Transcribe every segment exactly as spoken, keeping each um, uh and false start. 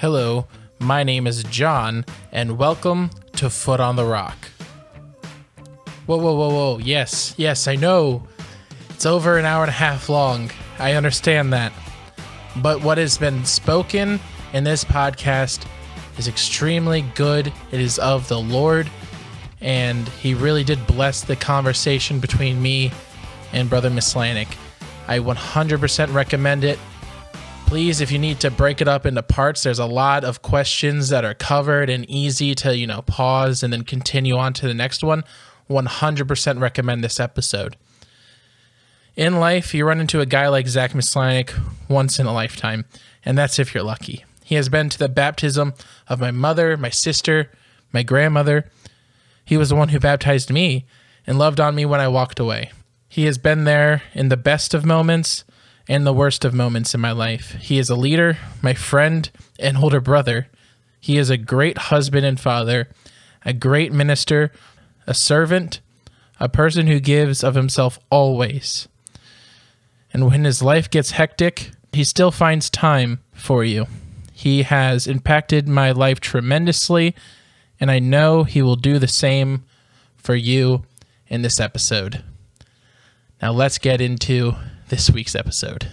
Hello, my name is John, and welcome to Foot on the Rock. Whoa, whoa, whoa, whoa. Yes, yes, I know. It's over an hour and a half long. I understand that. But what has been spoken in this podcast is extremely good. It is of the Lord, and he really did bless the conversation between me and Brother Mislanik. I one hundred percent recommend it. Please, if you need to break it up into parts, there's a lot of questions that are covered and easy to, you know, pause and then continue on to the next one. one hundred percent recommend this episode. In life, you run into a guy like Zach Mislanik once in a lifetime, and that's if you're lucky. He has been to the baptism of my mother, my sister, my grandmother. He was the one who baptized me and loved on me when I walked away. He has been there in the best of moments and the worst of moments in my life. He is a leader, my friend, and older brother. He is a great husband and father, a great minister, a servant, a person who gives of himself always. And when his life gets hectic, he still finds time for you. He has impacted my life tremendously, and I know he will do the same for you in this episode. Now let's get into this week's episode.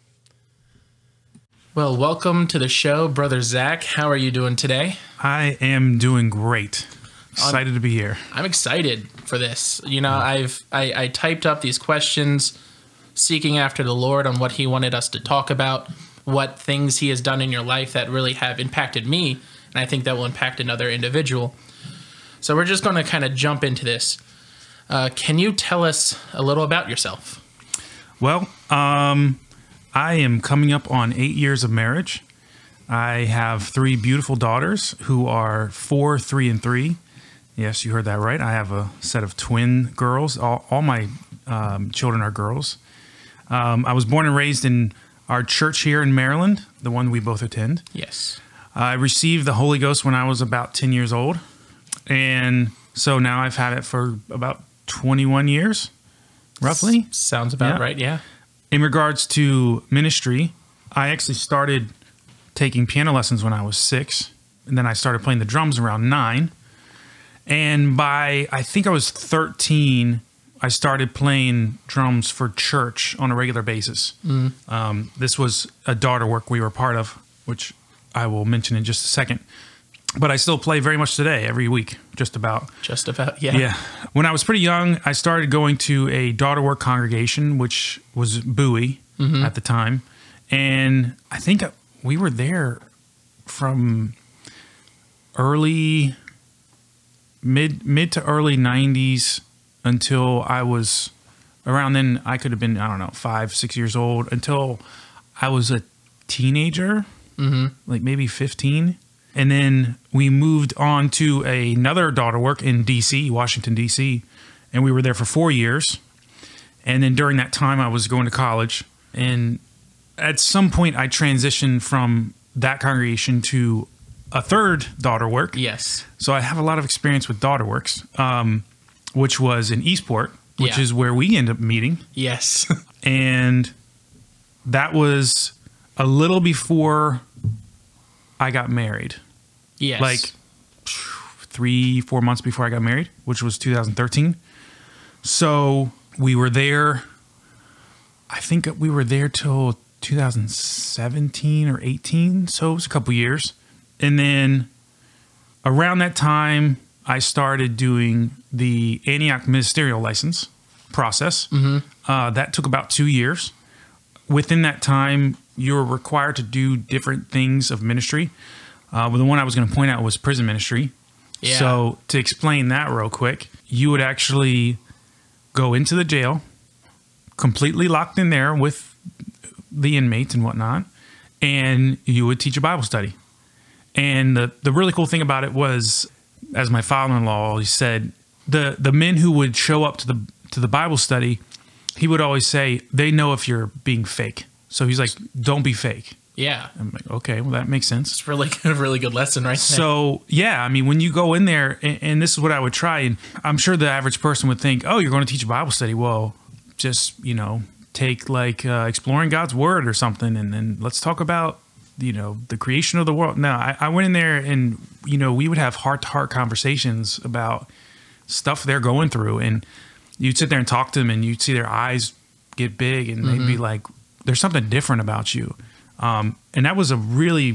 Well, welcome to the show, Brother Zach. How are you doing today? I am doing great. Excited um, to be here. I'm excited for this. You know, I've I, I typed up these questions, seeking after the Lord on what he wanted us to talk about, what things he has done in your life that really have impacted me, and I think that will impact another individual. So we're just going to kind of jump into this. Uh, can you tell us a little about yourself? Well, um, I am coming up on eight years of marriage. I have three beautiful daughters who are four, three, and three. Yes, you heard that right. I have a set of twin girls. All, all my um, children are girls. Um, I was born and raised in our church here in Maryland, the one we both attend. Yes. I received the Holy Ghost when I was about ten years old. And so now I've had it for about twenty-one years. Roughly. S- sounds about yeah. right, yeah. In regards to ministry, I actually started taking piano lessons when I was six, and then I started playing the drums around nine. And by, I think I was thirteen, I started playing drums for church on a regular basis. Mm. Um, this was a daughter work we were part of, which I will mention in just a second. But I still play very much today, every week, just about. Just about, yeah. Yeah. When I was pretty young, I started going to a daughter work congregation, which was Bowie mm-hmm. at the time. And I think we were there from early, mid, mid to early nineties until I was, around then I could have been, I don't know, five, six years old, until I was a teenager, mm-hmm. like maybe fifteen. And then we moved on to another daughter work in D C, Washington, D C, and we were there for four years. And then during that time, I was going to college. And at some point, I transitioned from that congregation to a third daughter work. Yes. So I have a lot of experience with daughter works, um, which was in Eastport, which yeah. is where we end up meeting. Yes. And that was a little before I got married. Yes. Like three, four months before I got married, which was two thousand thirteen. So we were there, I think we were there till two thousand seventeen or eighteen. So it was a couple years. And then around that time, I started doing the Antioch ministerial license process. Mm-hmm. Uh, that took about two years. Within that time, you were required to do different things of ministry. Uh, well, the one I was going to point out was prison ministry. Yeah. So to explain that real quick, you would actually go into the jail, completely locked in there with the inmates and whatnot, and you would teach a Bible study. And the, the really cool thing about it was, as my father-in-law always said, the, the men who would show up to the to the Bible study, he would always say, they know if you're being fake. So he's like, don't be fake. Yeah. I'm like, okay, well, that makes sense. It's really a really good lesson right there. So, yeah, I mean, when you go in there, and, and this is what I would try, and I'm sure the average person would think, oh, you're going to teach a Bible study. Well, just, you know, take like uh, exploring God's Word or something, and then let's talk about you know, the creation of the world. No, I, I went in there and, you know, we would have heart to heart conversations about stuff they're going through. And you'd sit there and talk to them and you'd see their eyes get big and mm-hmm. they'd be like, there's something different about you. Um, and that was a really,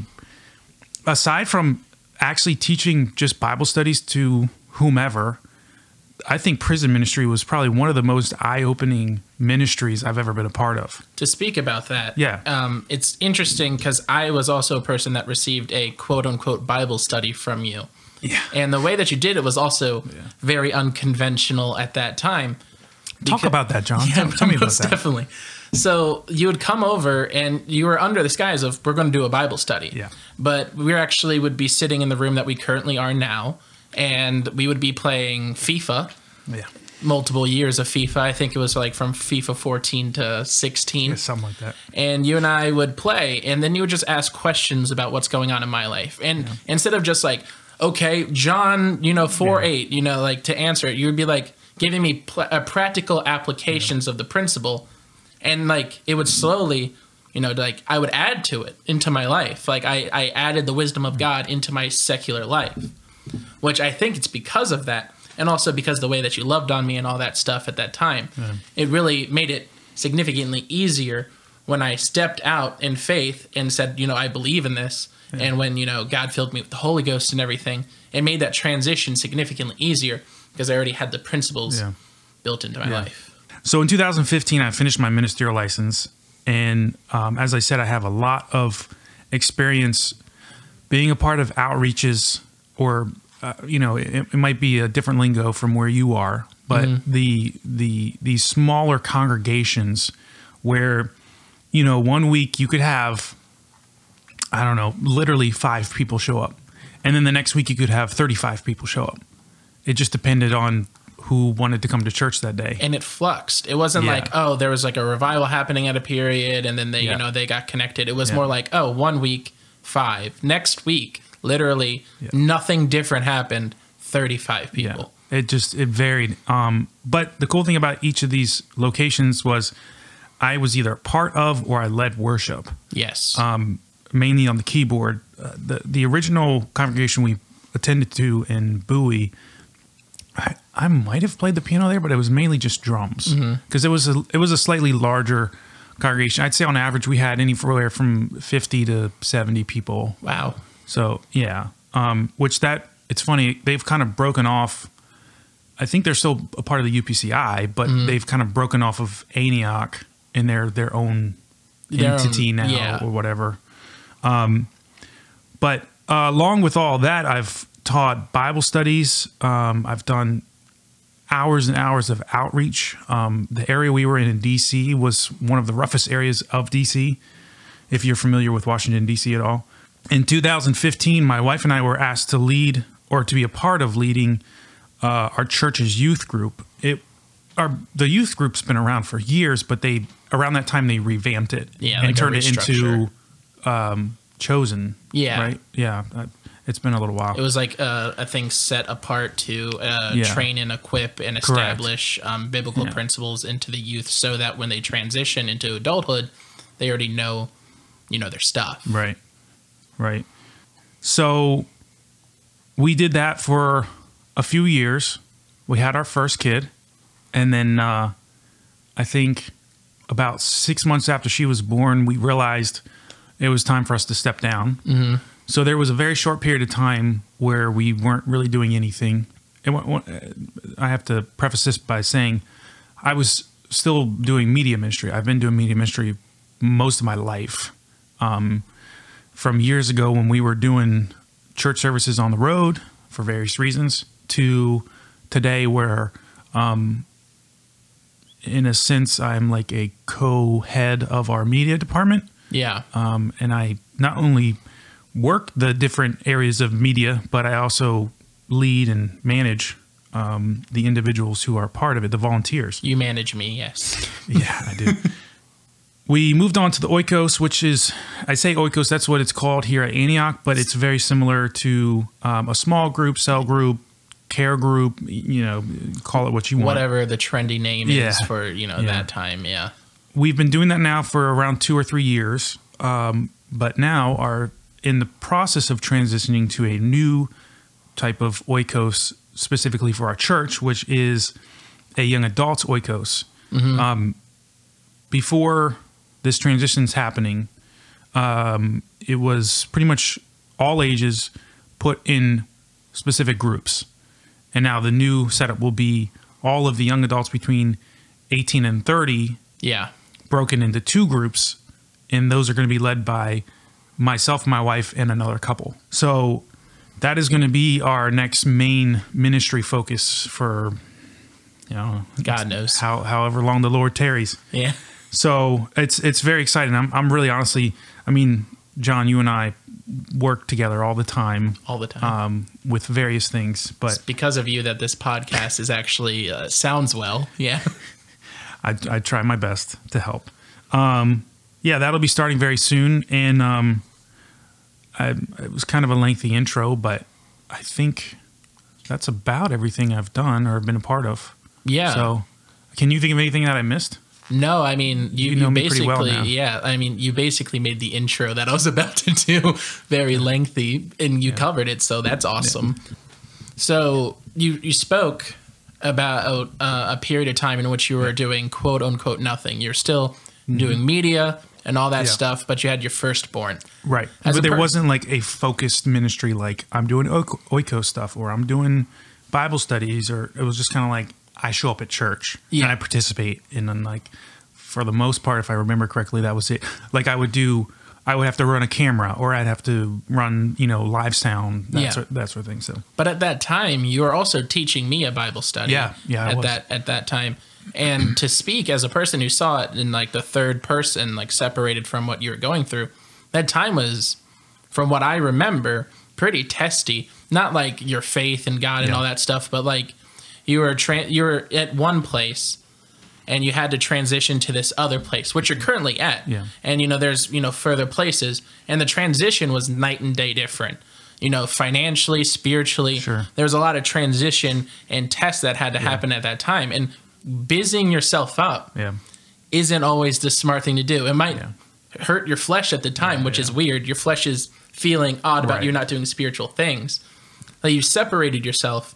aside from actually teaching just Bible studies to whomever, I think prison ministry was probably one of the most eye-opening ministries I've ever been a part of. To speak about that, yeah, um, it's interesting because I was also a person that received a quote-unquote Bible study from you. Yeah. And the way that you did it was also yeah. very unconventional at that time. Talk about that, John. Yeah, tell, tell me about that. Definitely. So you would come over and you were under the guise of, we're going to do a Bible study. Yeah. But we actually would be sitting in the room that we currently are now, and we would be playing FIFA. Yeah. Multiple years of FIFA. I think it was like from FIFA fourteen to sixteen. Yeah, something like that. And you and I would play, and then you would just ask questions about what's going on in my life. And yeah. instead of just like, okay, John, you know, four yeah. eight, you know, like to answer it, you would be like giving me pl- uh, practical applications yeah. of the principle. And like it would slowly, you know, like I would add to it into my life. Like I, I added the wisdom of God into my secular life, which I think it's because of that. And also because the way that you loved on me and all that stuff at that time, yeah. it really made it significantly easier when I stepped out in faith and said, you know, I believe in this. Yeah. And when, you know, God filled me with the Holy Ghost and everything, it made that transition significantly easier because I already had the principles yeah. built into my yeah. life. So in two thousand fifteen, I finished my ministerial license. And um, as I said, I have a lot of experience being a part of outreaches or Uh, you know, it, it might be a different lingo from where you are, but mm-hmm. the the these smaller congregations where, you know, one week you could have, I don't know, literally five people show up, and then the next week you could have thirty-five people show up. It just depended on who wanted to come to church that day, and it fluxed. It wasn't yeah. like, oh, there was like a revival happening at a period, and then they, yeah. you know, they got connected. It was yeah. more like, oh, one week five, next week. Literally, yeah. nothing different happened. thirty-five people. Yeah. It just it varied. Um, but the cool thing about each of these locations was, I was either part of or I led worship. Yes. Um, mainly on the keyboard. Uh, the the original congregation we attended to in Bowie, I, I might have played the piano there, but it was mainly just drums because mm-hmm. it was a it was a slightly larger congregation. I'd say on average we had anywhere from fifty to seventy people. Wow. So, yeah, um, which that, it's funny, they've kind of broken off. I think they're still a part of the U P C I, but mm-hmm. they've kind of broken off of Antioch in their, their own their entity own, now yeah. or whatever. Um, but uh, along with all that, I've taught Bible studies. Um, I've done hours and hours of outreach. Um, the area we were in in D C was one of the roughest areas of D C, if you're familiar with Washington, D C at all. In two thousand fifteen, my wife and I were asked to lead or to be a part of leading uh, our church's youth group. It, our the youth group's been around for years, but they around that time they revamped it yeah, and like turned it into um, Chosen. Yeah, right. Yeah, uh, it's been a little while. It was like uh, a thing set apart to uh, yeah. train and equip and establish um, biblical yeah. principles into the youth, so that when they transition into adulthood, they already know, you know, their stuff. Right. Right. So we did that for a few years. We had our first kid. And then uh, I think about six months after she was born, we realized it was time for us to step down. Mm-hmm. So there was a very short period of time where we weren't really doing anything. And I have to preface this by saying I was still doing media ministry. I've been doing media ministry most of my life. Um From years ago when we were doing church services on the road for various reasons to today where, um, in a sense, I'm like a co-head of our media department. Yeah. Um, and I not only work the different areas of media, but I also lead and manage um, the individuals who are part of it, the volunteers. You manage me, yes. Yeah, I do. We moved on to the Oikos, which is, I say Oikos, that's what it's called here at Antioch, but it's very similar to um, a small group, cell group, care group, you know, call it what you want. Whatever the trendy name yeah. is for, you know, yeah. that time, yeah. We've been doing that now for around two or three years. Um, but now are in the process of transitioning to a new type of oikos specifically for our church, which is a young adults oikos. Mm-hmm. Um, before this transition's happening, um, it was pretty much all ages put in specific groups. And now the new setup will be all of the young adults between eighteen and thirty Yeah. broken into two groups, and those are going to be led by myself, my wife, and another couple. So that is going to be our next main ministry focus for, you know, God knows how however long the Lord tarries. Yeah. So it's it's very exciting. I'm I'm really honestly, I mean, John, you and I work together all the time, all the time, um, with various things. But it's because of you that this podcast is actually uh, sounds well. Yeah. I, I try my best to help. Um, yeah, that'll be starting very soon. And um, I, it was kind of a lengthy intro, but I think that's about everything I've done or been a part of. Yeah. So can you think of anything that I missed? No, I mean, you, You know you me pretty basically, well now. yeah, I mean, you basically made the intro that I was about to do very lengthy, and you covered it, so that's awesome. So you, you spoke about uh, a period of time in which you were doing quote unquote nothing. You're still mm-hmm. doing media and all that Yeah. stuff, but you had your firstborn. Right. As but a there per- wasn't like a focused ministry like I'm doing oik- oikos stuff or I'm doing Bible studies, or it was just kind of like I show up at church Yeah. and I participate. And then like for the most part, if I remember correctly, that was it. Like I would do, I would have to run a camera or I'd have to run, you know, live sound, that, Yeah. sort, that sort of thing. So But at that time, you were also teaching me a Bible study. Yeah, yeah, I At was. that at that time, and to speak as a person who saw it in like the third person, like separated from what you were going through, that time was, from what I remember, pretty testy. Not like your faith in God and Yeah. all that stuff, but like you were tra- you were at one place, and you had to transition to this other place, which you're currently at. Yeah. And, you know, there's, you know, further places. And the transition was night and day different. You know, financially, spiritually. Sure. There was a lot of transition and tests that had to happen at that time. And busying yourself up yeah, isn't always the smart thing to do. It might Yeah. hurt your flesh at the time, Yeah, which yeah. is weird. Your flesh is feeling odd about Right. you not doing spiritual things. Like you separated yourself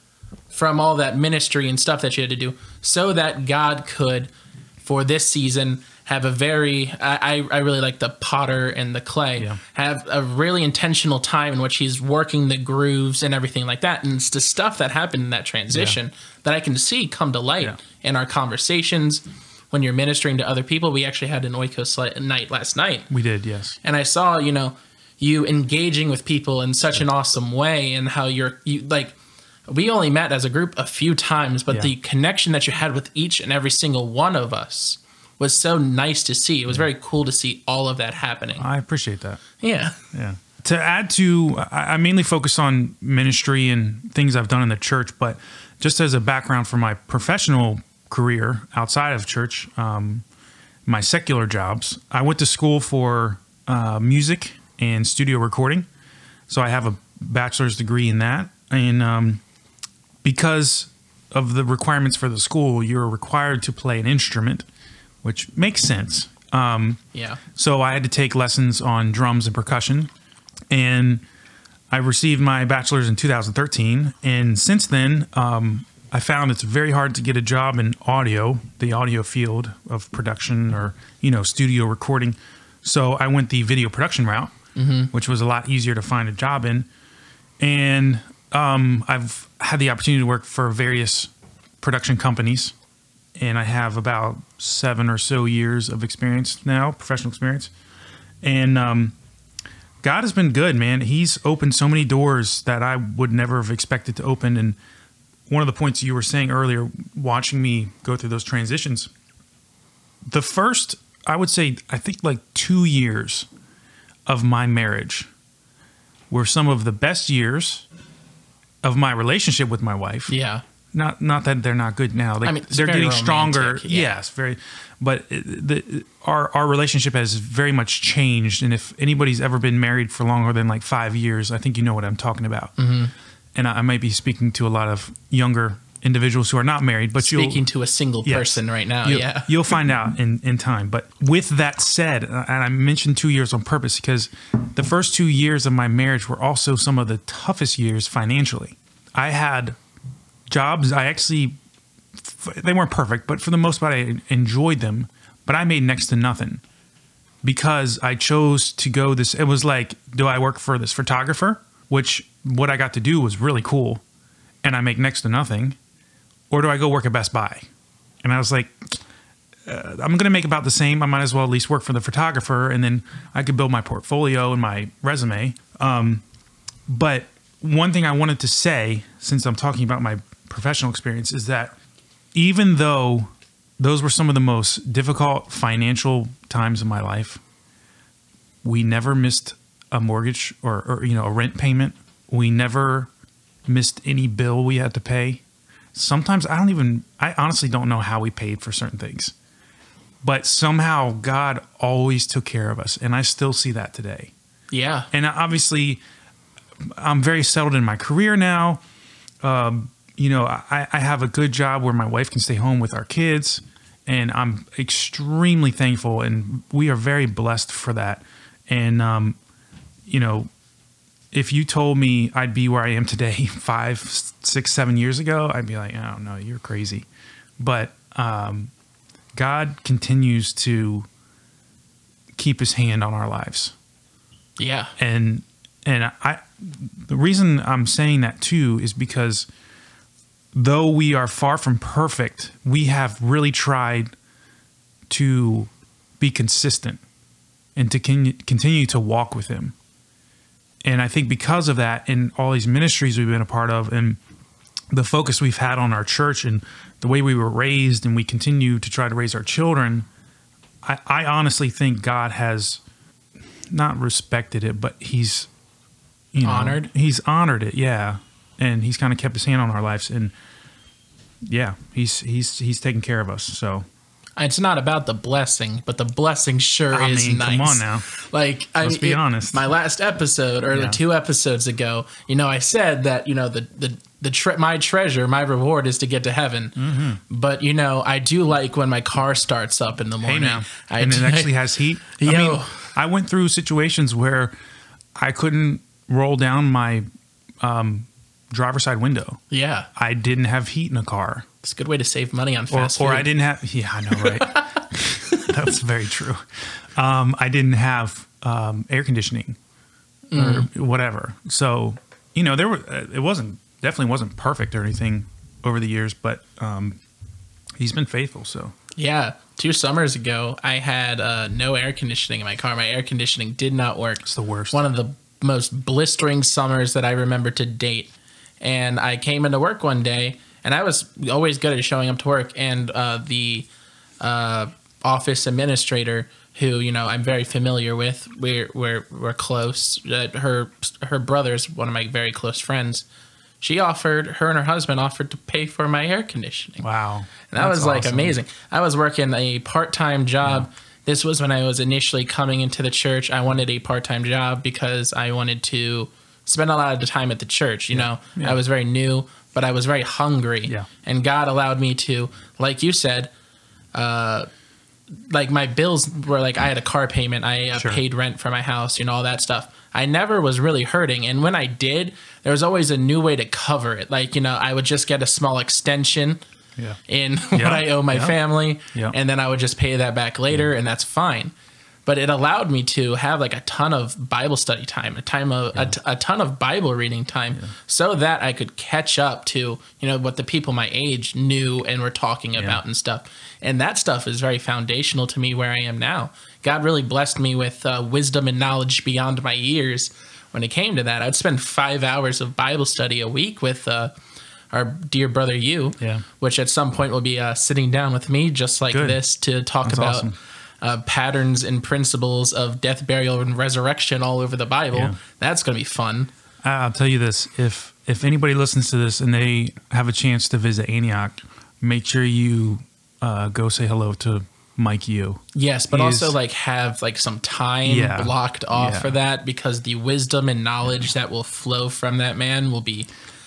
from all that ministry and stuff that you had to do so that God could, for this season, have a very, I, I really like the potter and the clay, Yeah. have a really intentional time in which he's working the grooves and everything like that. And it's the stuff that happened in that transition that I can see come to light Yeah. in our conversations. When you're ministering to other people, we actually had an Oikos li- night last night. we did. Yes. And I saw, you know, you engaging with people in such an awesome way, and how you're, you like, we only met as a group a few times, but Yeah. the connection that you had with each and every single one of us was so nice to see. It was very cool to see all of that happening. I appreciate that. Yeah. Yeah. To add to, I I mainly focus on ministry and things I've done in the church, but just as a background for my professional career outside of church, um, my secular jobs, I went to school for uh, music and studio recording. So I have a bachelor's degree in that. And um, because of the requirements for the school, you're required to play an instrument, which makes sense. Um, Yeah. so I had to take lessons on drums and percussion, and I received my bachelor's in two thousand thirteen. And since then, um, I found it's very hard to get a job in audio, the audio field of production or, you know, studio recording. So I went the video production route, mm-hmm. which was a lot easier to find a job in. And um, I've had the opportunity to work for various production companies, and I have about seven or so years of experience now, professional experience. And um, God has been good, man. He's opened so many doors that I would never have expected to open. And one of the points you were saying earlier, watching me go through those transitions, the first, I would say, I think like two years of my marriage were some of the best years of my relationship with my wife. Yeah. Not not that they're not good now. Like, I mean, it's they're very getting stronger. romantic, yeah. Yes, very. But it- the our our relationship has very much changed. And if anybody's ever been married for longer than like five years, I think you know what I'm talking about. Mm-hmm. And I, I might be speaking to a lot of younger individuals who are not married, but Speaking you'll, to a single yes, person right now, you'll, yeah. you'll find out in, in time. But with that said, uh, and I mentioned two years on purpose because the first two years of my marriage were also some of the toughest years financially. I had jobs, I actually, they weren't perfect, but for the most part, I enjoyed them, but I made next to nothing because I chose to go this, it was like, do I work for this photographer, which what I got to do was really cool, and I make next to nothing, or do I go work at Best Buy? And I was like, uh, I'm going to make about the same. I might as well at least work for the photographer, and then I could build my portfolio and my resume. Um, but one thing I wanted to say, since I'm talking about my professional experience, is that even though those were some of the most difficult financial times of my life, we never missed a mortgage or, or you know, a rent payment. We never missed any bill we had to pay. Sometimes I don't even, I honestly don't know how we paid for certain things, but somehow God always took care of us. And I still see that today. Yeah. And obviously I'm very settled in my career now. Um, you know, I, I have a good job where my wife can stay home with our kids, and I'm extremely thankful, and we are very blessed for that. And, um, you know, if you told me I'd be where I am today five, six, seven years ago, I'd be like, I don't know, you're crazy. But um, God continues to keep his hand on our lives. Yeah. And and I the reason I'm saying that too is because though we are far from perfect, we have really tried to be consistent and to con- continue to walk with him. And I think because of that, in all these ministries we've been a part of, and the focus we've had on our church and the way we were raised, and we continue to try to raise our children, I, I honestly think God has not respected it, but he's, you know, honored. He's honored it, yeah. And he's kind of kept his hand on our lives, and yeah, he's he's he's taking care of us. So it's not about the blessing, but the blessing sure I is mean, nice. come on now. Like, I Let's mean, be it- honest. My last episode, or Yeah. the two episodes ago, you know, I said that, you know, the the the tre- my treasure, my reward is to get to heaven. Mm-hmm. But you know, I do like when my car starts up in the Hey morning. now, I and it do- actually has heat. I Yo. mean, I went through situations where I couldn't roll down my um, driver's side window. yeah, I didn't have heat in a car, it's a good way to save money on or, fast or food. I didn't have. Yeah, I know, right? That's very true. Um, I didn't have um, air conditioning or whatever. So you know, there were. uh, It wasn't definitely wasn't perfect or anything over the years, but um, he's been faithful. So Yeah, two summers ago, I had uh, no air conditioning in my car. My air conditioning did not work. it's the worst. One of the most blistering summers that I remember to date. And I came into work one day, and I was always good at showing up to work. And uh, the uh, office administrator, who you know I'm very familiar with, we're we're we're close. Uh, her her brother's one of my very close friends. She offered, her and her husband offered to pay for my air conditioning. Wow, And that That's was like awesome. amazing. I was working a part-time job. Yeah. This was when I was initially coming into the church. I wanted a part-time job because I wanted to spend a lot of the time at the church. You yeah. know, yeah. I was very new, but I was very hungry. Yeah. And God allowed me to, like you said, uh, like my bills were like, I had a car payment. I uh, Sure. paid rent for my house, you know, all that stuff. I never was really hurting. And when I did, there was always a new way to cover it. Like, you know, I would just get a small extension Yeah. in what Yeah. I owe my Yeah. family, Yeah. and then I would just pay that back later, and that's fine. But it allowed me to have like a ton of Bible study time, a time of a, t- a ton of Bible reading time, so that I could catch up to, you know, what the people my age knew and were talking about and stuff. And that stuff is very foundational to me where I am now. God really blessed me with uh, wisdom and knowledge beyond my years. When it came to that, I'd spend five hours of Bible study a week with uh, our dear brother you, Yeah. which at some point will be uh, sitting down with me just like Good. this to talk That's about awesome. uh, patterns and principles of death, burial, and resurrection all over the Bible. Yeah. That's going to be fun. I'll tell you this: if if anybody listens to this and they have a chance to visit Antioch, make sure you uh, go say hello to Mike Yu. Yes, but He also is- like have like some time Yeah. blocked off Yeah. for that, because the wisdom and knowledge that will flow from that man will be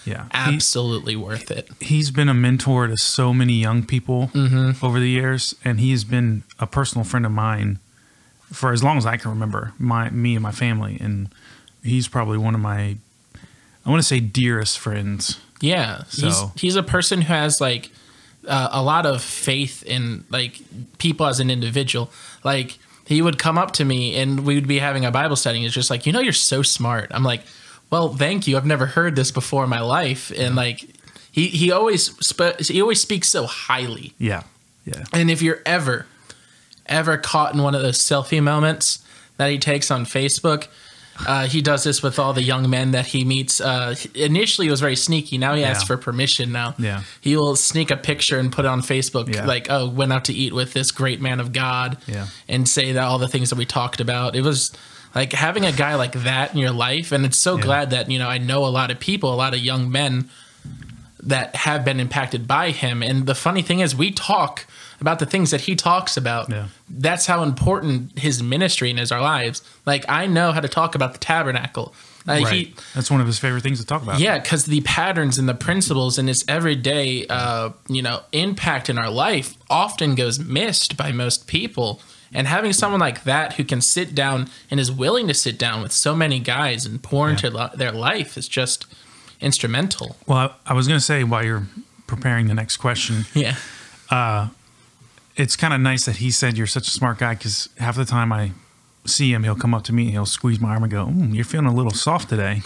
Yeah. Absolutely he, worth it. He's been a mentor to so many young people mm-hmm. over the years, and he's been a personal friend of mine for as long as I can remember, my me and my family. And he's probably one of my, I want to say, dearest friends. Yeah. So. He's, he's a person who has like uh, a lot of faith in like people as an individual. Like he would come up to me and we would be having a Bible study. And it's just like, you know, you're so smart. I'm like, well, thank you. I've never heard this before in my life. And like, he, he always, sp- he always speaks so highly. Yeah. Yeah. And if you're ever, ever caught in one of those selfie moments that he takes on Facebook, uh, he does this with all the young men that he meets. Uh, initially, it was very sneaky. Now he yeah. asks for permission. Now yeah. he will sneak a picture and put it on Facebook, yeah. like, oh, went out to eat with this great man of God, yeah. and say that all the things that we talked about. It was like having a guy like that in your life. And it's so yeah. glad that, you know, I know a lot of people, a lot of young men that have been impacted by him. And the funny thing is we talk about the things that he talks about. Yeah. That's how important his ministry and is our lives. Like, I know how to talk about the tabernacle. Uh, right. he, That's one of his favorite things to talk about. Yeah, because the patterns and the principles and his everyday, uh, you know, impact in our life often goes missed by most people. And having someone like that who can sit down and is willing to sit down with so many guys and pour into yeah. their life is just instrumental. Well, I, I was going to say, while you're preparing the next question, yeah, uh, it's kind of nice that he said you're such a smart guy, because half the time I see him, he'll come up to me and he'll squeeze my arm and go, mm, you're feeling a little soft today.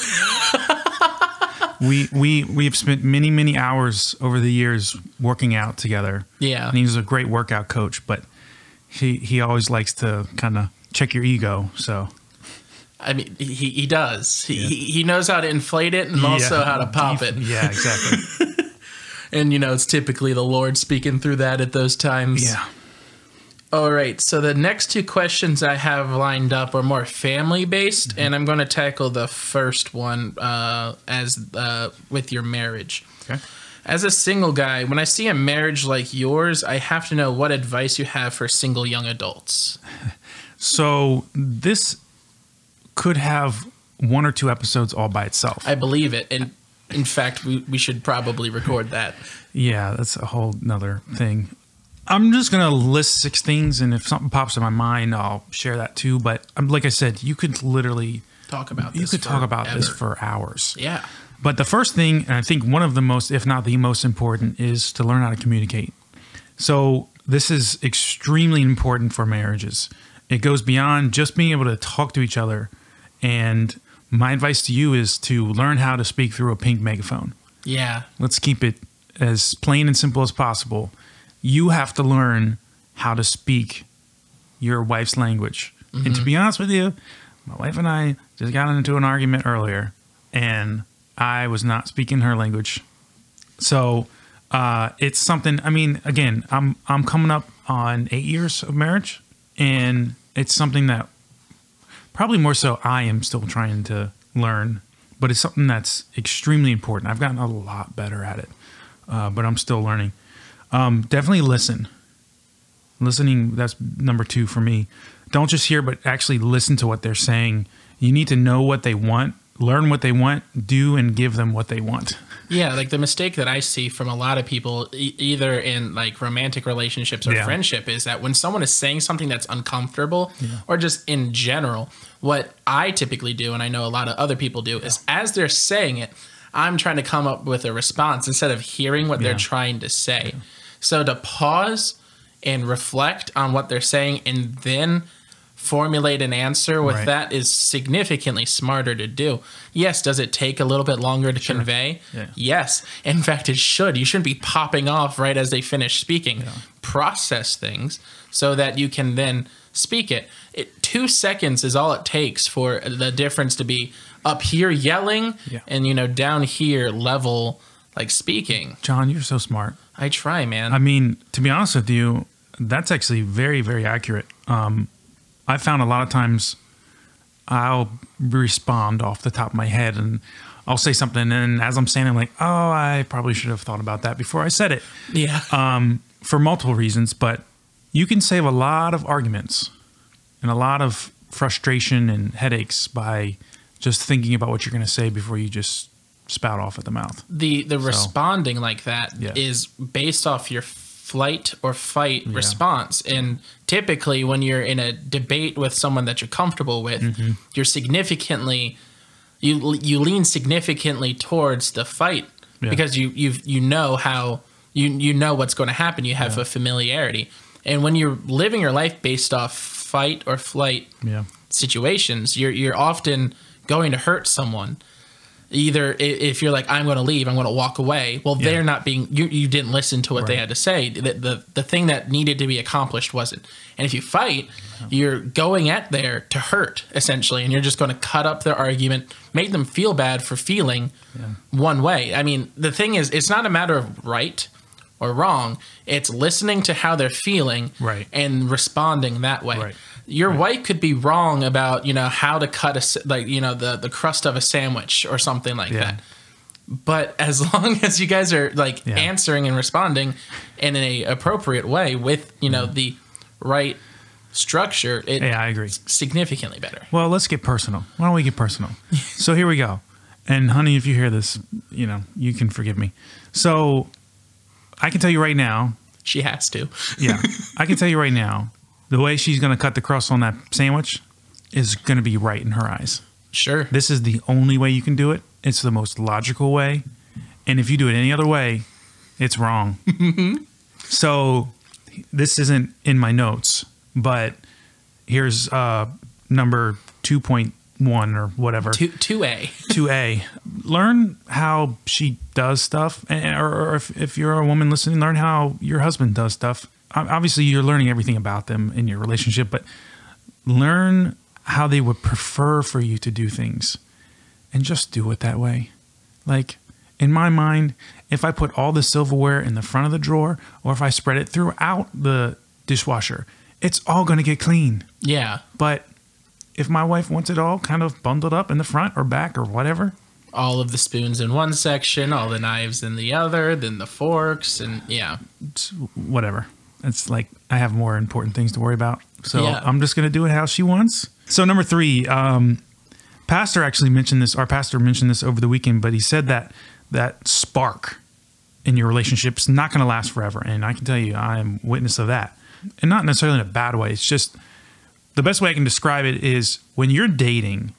we we we have spent many, many hours over the years working out together. Yeah. And he's a great workout coach, but he, he always likes to kind of check your ego, so... I mean, he, he does. He, yeah. he knows how to inflate it and also yeah. how to pop it. Yeah, exactly. And, you know, it's typically the Lord speaking through that at those times. Yeah. All right. So the next two questions I have lined up are more family-based, mm-hmm. and I'm going to tackle the first one uh, as uh, with your marriage. Okay. As a single guy, when I see a marriage like yours, I have to know what advice you have for single young adults. So this could have one or two episodes all by itself. I believe it. And in fact, we, we should probably record that. Yeah, that's a whole nother thing. I'm just going to list six things, and if something pops in my mind, I'll share that too. But um, like I said, you could literally talk about this. You could talk about ever. this for hours. Yeah. But the first thing, and I think one of the most, if not the most important, is to learn how to communicate. So this is extremely important for marriages. It goes beyond just being able to talk to each other. And my advice to you is to learn how to speak through a pink megaphone. Yeah. Let's keep it as plain and simple as possible. You have to learn how to speak your wife's language. Mm-hmm. And to be honest with you, my wife and I just got into an argument earlier, and I was not speaking her language. So uh, it's something, I mean, again, I'm I'm coming up on eight years of marriage, and it's something that probably more so I am still trying to learn, but it's something that's extremely important. I've gotten a lot better at it, uh, but I'm still learning. Um, definitely listen. Listening, that's number two for me. Don't just hear, but actually listen to what they're saying. You need to know what they want, learn what they want, do and give them what they want. Yeah, like the mistake that I see from a lot of people, e- either in like romantic relationships or yeah. friendship, is that when someone is saying something that's uncomfortable, yeah. or just in general, what I typically do, and I know a lot of other people do, yeah. is as they're saying it, I'm trying to come up with a response instead of hearing what yeah. they're trying to say. Yeah. So to pause and reflect on what they're saying and then formulate an answer with right. that is significantly smarter to do. Yes, does it take a little bit longer to sure. convey? Yeah. Yes. In fact, it should. You shouldn't be popping off right as they finish speaking. Yeah. Process things so that you can then speak it. it. Two seconds is all it takes for the difference to be up here yelling yeah. and, you know, down here level, like speaking. John, you're so smart. I try, man. I mean, to be honest with you, that's actually very, very accurate. Um, I found a lot of times I'll respond off the top of my head and I'll say something, and as I'm saying, I'm like, oh, I probably should have thought about that before I said it. Yeah. Um, for multiple reasons, but you can save a lot of arguments and a lot of frustration and headaches by just thinking about what you're going to say before you just spout off at the mouth. The the So, responding like that is yeah. based off your flight or fight Yeah. response. And typically when you're in a debate with someone that you're comfortable with, Mm-hmm. you're significantly you you lean significantly towards the fight Yeah. because you you you know how you you know what's going to happen. You have Yeah. a familiarity. And when you're living your life based off fight or flight Yeah. situations, you're you're often going to hurt someone. Either i- if you're like, I'm going to leave, I'm going to walk away. Well, Yeah. they're not being. You, you didn't listen to what they Right. had to say. The, the the thing that needed to be accomplished wasn't. And if you fight, you're going at there to hurt essentially, and you're just going to cut up their argument, make them feel bad for feeling one way. I mean, the thing is, it's not a matter of right or wrong. It's listening to how they're feeling, Right. and responding that way. Right. Your wife could be wrong about, you know, how to cut a, sa- like, you know, the, the crust of a sandwich or something like Yeah. that. But as long as you guys are like Yeah. answering and responding in a appropriate way with, you know, the right structure, it Yeah, I agree. significantly better. Well, let's get personal. Why don't we get personal? So here we go. And honey, if you hear this, you know, you can forgive me. So I can tell you right now, She has to. yeah, I can tell you right now, the way she's going to cut the crust on that sandwich is going to be right in her eyes. Sure. This is the only way you can do it. It's the most logical way. And if you do it any other way, it's wrong. So this isn't in my notes, but here's uh, number two point one or whatever. Two, 2A. two A. Learn how she does stuff. And, or, or if, if you're a woman listening, learn how your husband does stuff. Ob- Obviously, you're learning everything about them in your relationship, but learn how they would prefer for you to do things and just do it that way. Like, in my mind, if I put all the silverware in the front of the drawer or if I spread it throughout the dishwasher, it's all going to get clean. Yeah. But if my wife wants it all kind of bundled up in the front or back or whatever, All of the spoons in one section, all the knives in the other, then the forks, and yeah. it's whatever. It's like I have more important things to worry about. So Yeah. I'm just going to do it how she wants. So number three, um, pastor actually mentioned this. Our pastor mentioned this over the weekend, but he said that that spark in your relationship is not going to last forever. And I can tell you, I am witness of that. And not necessarily in a bad way. It's just the best way I can describe it is when you're dating,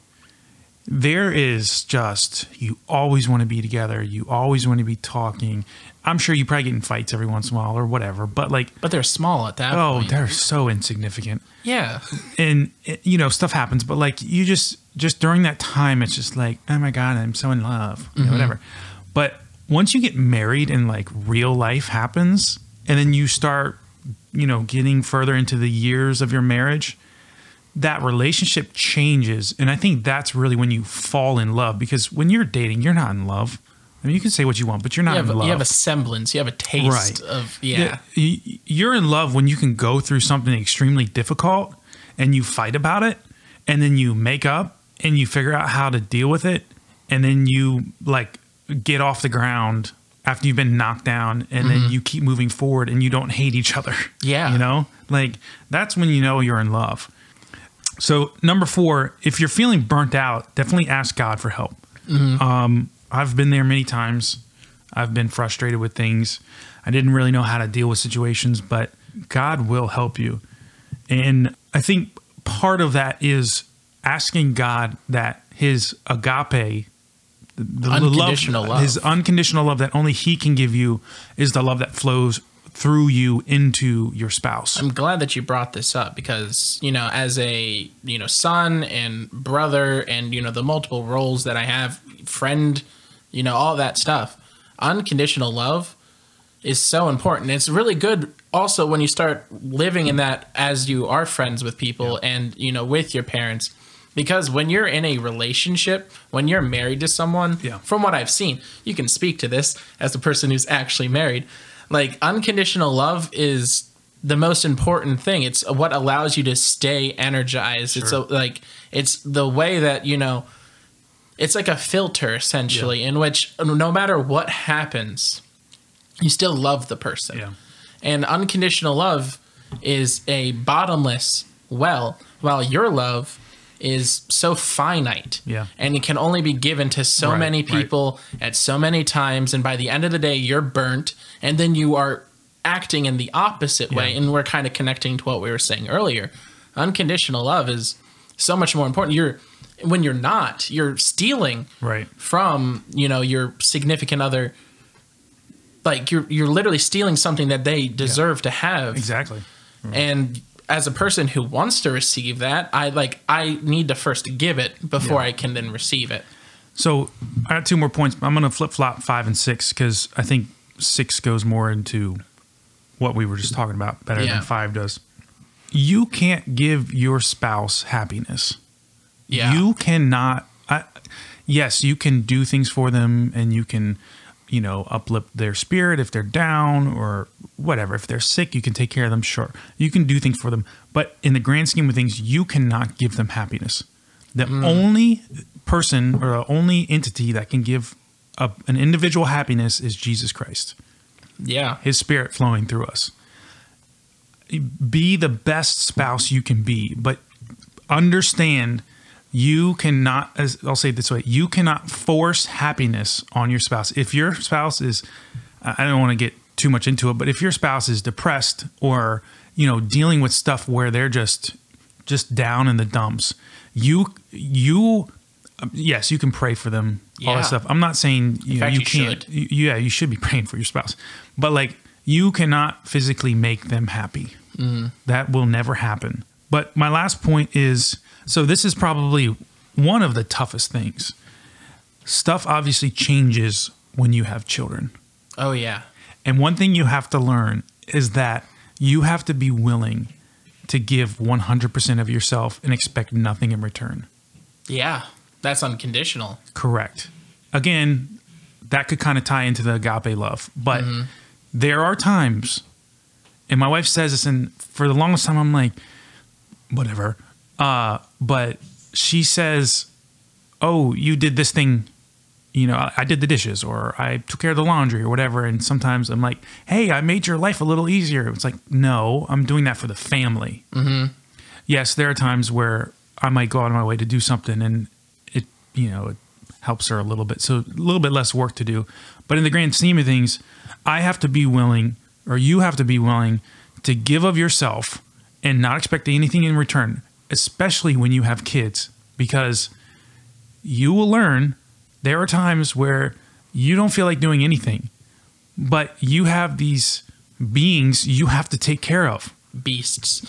there is just, you always want to be together. You always want to be talking. I'm sure you probably get in fights every once in a while or whatever, but like, But they're small at that oh, point. they're so insignificant. Yeah. And it- you know, stuff happens, but like you just, just during that time, it's just like, oh my God, I'm so in love, you know, whatever. But once you get married and like real life happens, and then you start, you know, getting further into the years of your marriage, that relationship changes. And I think that's really when you fall in love, because when you're dating, you're not in love. I mean, you can say what you want, but you're not You have, in love. you have a semblance. You have a taste Right. of, yeah. Y- You're in love when you can go through something extremely difficult and you fight about it, and then you make up and you figure out how to deal with it, and then you like get off the ground after you've been knocked down, and then you keep moving forward and you don't hate each other. Yeah. You know, like that's when you know you're in love. So number four, if you're feeling burnt out, definitely ask God for help. Um, I've been there many times. I've been frustrated with things. I didn't really know how to deal with situations, but God will help you. And I think part of that is asking God that his agape, the, the Unconditional love. his unconditional love that only he can give you, is the love that flows through you into your spouse. I'm glad that you brought this up because, you know, as a, you know, son and brother and, you know, the multiple roles that I have, friend, you know, all that stuff, unconditional love is so important. It's really good also when you start living in that as you are friends with people and, you know, with your parents. Because when you're in a relationship, when you're married to someone, Yeah. from what I've seen, you can speak to this as the person who's actually married. Like, unconditional love is the most important thing. It's what allows you to stay energized. It's a, Sure. like, it's the way that, you know, it's like a filter essentially in which no matter what happens, you still love the person. Yeah. And unconditional love is a bottomless well, while your love is so finite. Yeah. And it can only be given to so Right, many right. people at so many times. And by the end of the day, you're burnt. And then you are acting in the opposite way. Yeah. And we're kind of connecting to what we were saying earlier. Unconditional love is so much more important. You're when you're not, you're stealing Right. from, you know, your significant other. Like you're you're literally stealing something that they deserve to have. Exactly. And as a person who wants to receive that, I like I need to first give it before Yeah. I can then receive it. So I got two more points. I'm going to flip flop five and six because I think six goes more into what we were just talking about better Yeah. than five does. You can't give your spouse happiness. Yeah. You cannot. I, yes, you can do things for them and you can, you know, uplift their spirit if they're down or whatever. If they're sick, you can take care of them. Sure. You can do things for them. But in the grand scheme of things, you cannot give them happiness. The only person or the only entity that can give a, an individual happiness is Jesus Christ, Yeah. his spirit flowing through us. Be the best spouse you can be, but understand you cannot, as I'll say it this way, you cannot force happiness on your spouse. If your spouse is, I don't want to get too much into it, but if your spouse is depressed or, you know, dealing with stuff where they're just, just down in the dumps, you, you, yes, you can pray for them, all Yeah. that stuff. I'm not saying you, know, fact, you you can't, should. you, yeah, you should be praying for your spouse, but like you cannot physically make them happy. That will never happen. But my last point is, so this is probably one of the toughest things. Stuff obviously changes when you have children. Oh yeah. And one thing you have to learn is that you have to be willing to give one hundred percent of yourself and expect nothing in return. Yeah. That's unconditional. Correct. Again, that could kind of tie into the agape love. But there are times, and my wife says this, and for the longest time, I'm like, whatever. Uh, but she says, oh, you did this thing, you know, I, I did the dishes or I took care of the laundry or whatever. And sometimes I'm like, hey, I made your life a little easier. It's like, no, I'm doing that for the family. Mm-hmm. Yes, there are times where I might go out of my way to do something and it, you know, it helps her a little bit. So a little bit less work to do. But in the grand scheme of things, I have to be willing, or you have to be willing to give of yourself and not expect anything in return, especially when you have kids, because you will learn there are times where you don't feel like doing anything, but you have these beings you have to take care of, Beasts.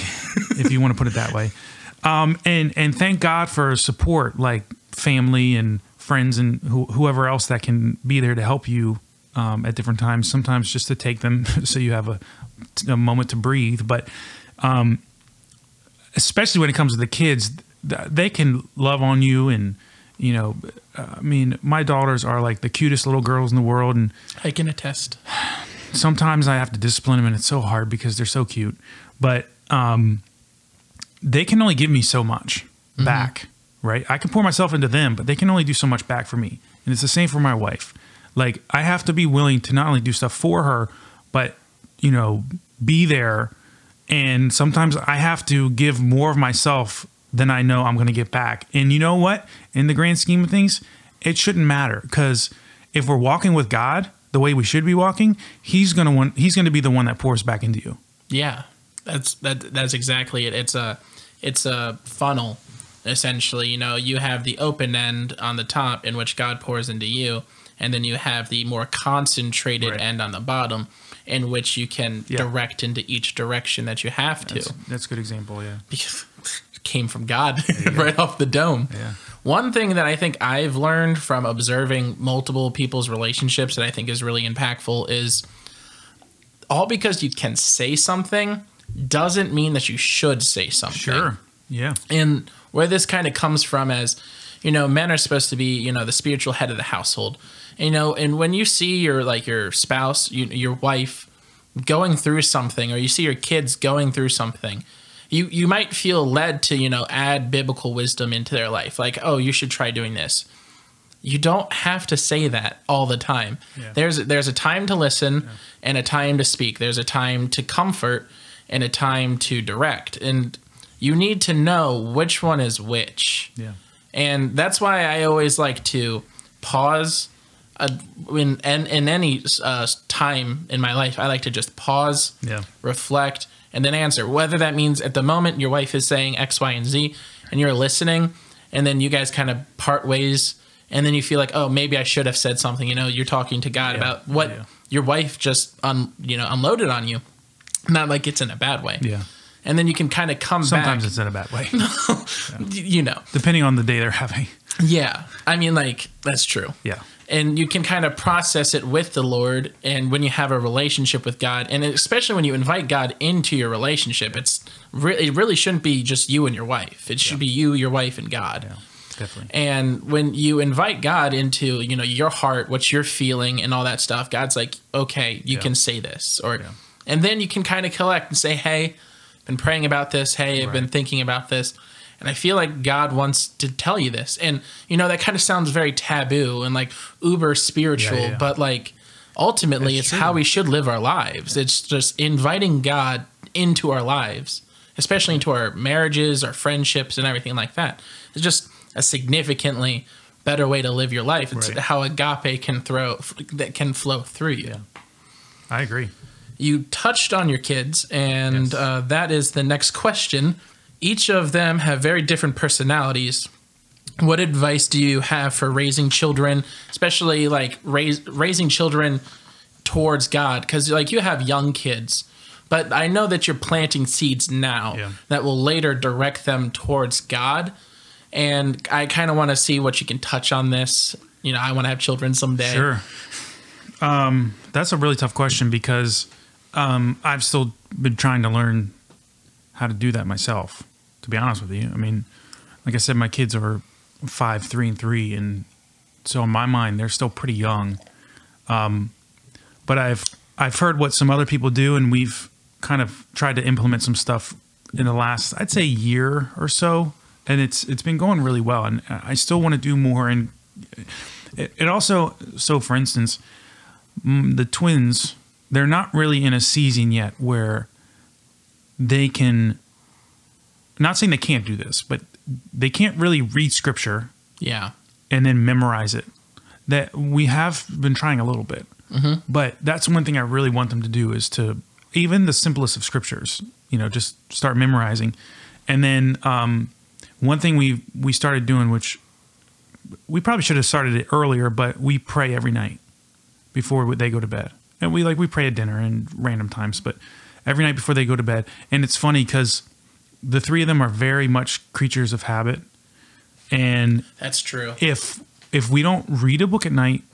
if you want to put it that way. Um, and, and thank God for support like family and friends and who, whoever else that can be there to help you um, at different times, sometimes just to take them so you have a, a moment to breathe. But um, especially when it comes to the kids, th- they can love on you. And, you know, uh, I mean, my daughters are like the cutest little girls in the world. And I can attest. sometimes I have to discipline them and it's so hard because they're so cute. But um, they can only give me so much Mm-hmm. back, right? I can pour myself into them, but they can only do so much back for me. And it's the same for my wife. Like, I have to be willing to not only do stuff for her, but, you know, be there. And sometimes I have to give more of myself than I know I'm going to get back. And you know what? In the grand scheme of things, it shouldn't matter, because if we're walking with God the way we should be walking, he's going to want, he's going to be the one that pours back into you. Yeah. That's that that's exactly it. It's a it's a funnel. Essentially, you know, you have the open end on the top in which God pours into you, and then you have the more concentrated Right. end on the bottom in which you can Yeah. direct into each direction that you have to. That's, that's a good example, yeah. Because it came from God right off the dome. Yeah. One thing that I think I've learned from observing multiple people's relationships that I think is really impactful is all because you can say something doesn't mean that you should say something. Sure. Yeah. And where this kind of comes from as, you know, men are supposed to be, you know, the spiritual head of the household. And, you know, and when you see your, like, your spouse, you, your wife going through something, or you see your kids going through something, you, you might feel led to, you know, add biblical wisdom into their life. Like, oh, you should try doing this. You don't have to say that all the time. Yeah. There's, there's a time to listen and a time to speak. There's a time to comfort and a time to direct. And you need to know which one is which. Yeah. And that's why I always like to pause uh, in, in, in any uh, time in my life. I like to just pause, Yeah. reflect, and then answer. Whether that means at the moment your wife is saying X, Y, and Z, and you're listening, and then you guys kind of part ways, and then you feel like, oh, maybe I should have said something. You know, you're talking to God Yeah. about what Yeah. your wife just un, you know unloaded on you. Not like it's in a bad way. Yeah. And then you can kind of come Sometimes back. it's in a bad way, y- you know. depending on the day they're having. Yeah. I mean, like, that's true. Yeah. And you can kind of process it with the Lord. And when you have a relationship with God, and especially when you invite God into your relationship, it's re- it really shouldn't be just you and your wife. It should Yeah. be you, your wife, and God. Yeah. Definitely. And when you invite God into, you know, your heart, what you're feeling and all that stuff, God's like, okay, you Yeah. can say this. Or, Yeah. and then you can kind of collect and say, hey, I've been praying about this. Hey, I've been Right. thinking about this. And I feel like God wants to tell you this. And, you know, that kind of sounds very taboo and like uber spiritual, Yeah, yeah. but like ultimately It's it's true. how we should live our lives. It's just inviting God into our lives, especially into our marriages, our friendships, and everything like that. It's just a significantly better way to live your life. It's Right. how agape can throw that can flow through you. Yeah. I agree. You touched on your kids, and Yes. uh, that is the next question. Each of them have very different personalities. What advice do you have for raising children, especially like raise, raising children towards God? Because like you have young kids, but I know that you're planting seeds now Yeah. that will later direct them towards God. And I kind of want to see what you can touch on this. You know, I want to have children someday. Sure. Um, that's a really tough question because um, I've still been trying to learn how to do that myself, to be honest with you. I mean, like I said, my kids are five, three, and three. And so in my mind, they're still pretty young. Um, but I've, I've heard what some other people do, and we've kind of tried to implement some stuff in the last, I'd say, year or so. And it's it's been going really well, and I still want to do more. And it, it also, so for instance, mm, the twins, they're not really in a season yet where they can, not saying they can't do this, but they can't really read scripture Yeah. and then memorize it. That we have been trying a little bit, Mm-hmm. but that's one thing I really want them to do is to, even the simplest of scriptures, you know, just start memorizing. And then, um, one thing we we started doing, which we probably should have started it earlier, but we pray every night before they go to bed. And we like we pray at dinner and random times, but every night before they go to bed. And it's funny because the three of them are very much creatures of habit. And That's true. if if we don't read a book at night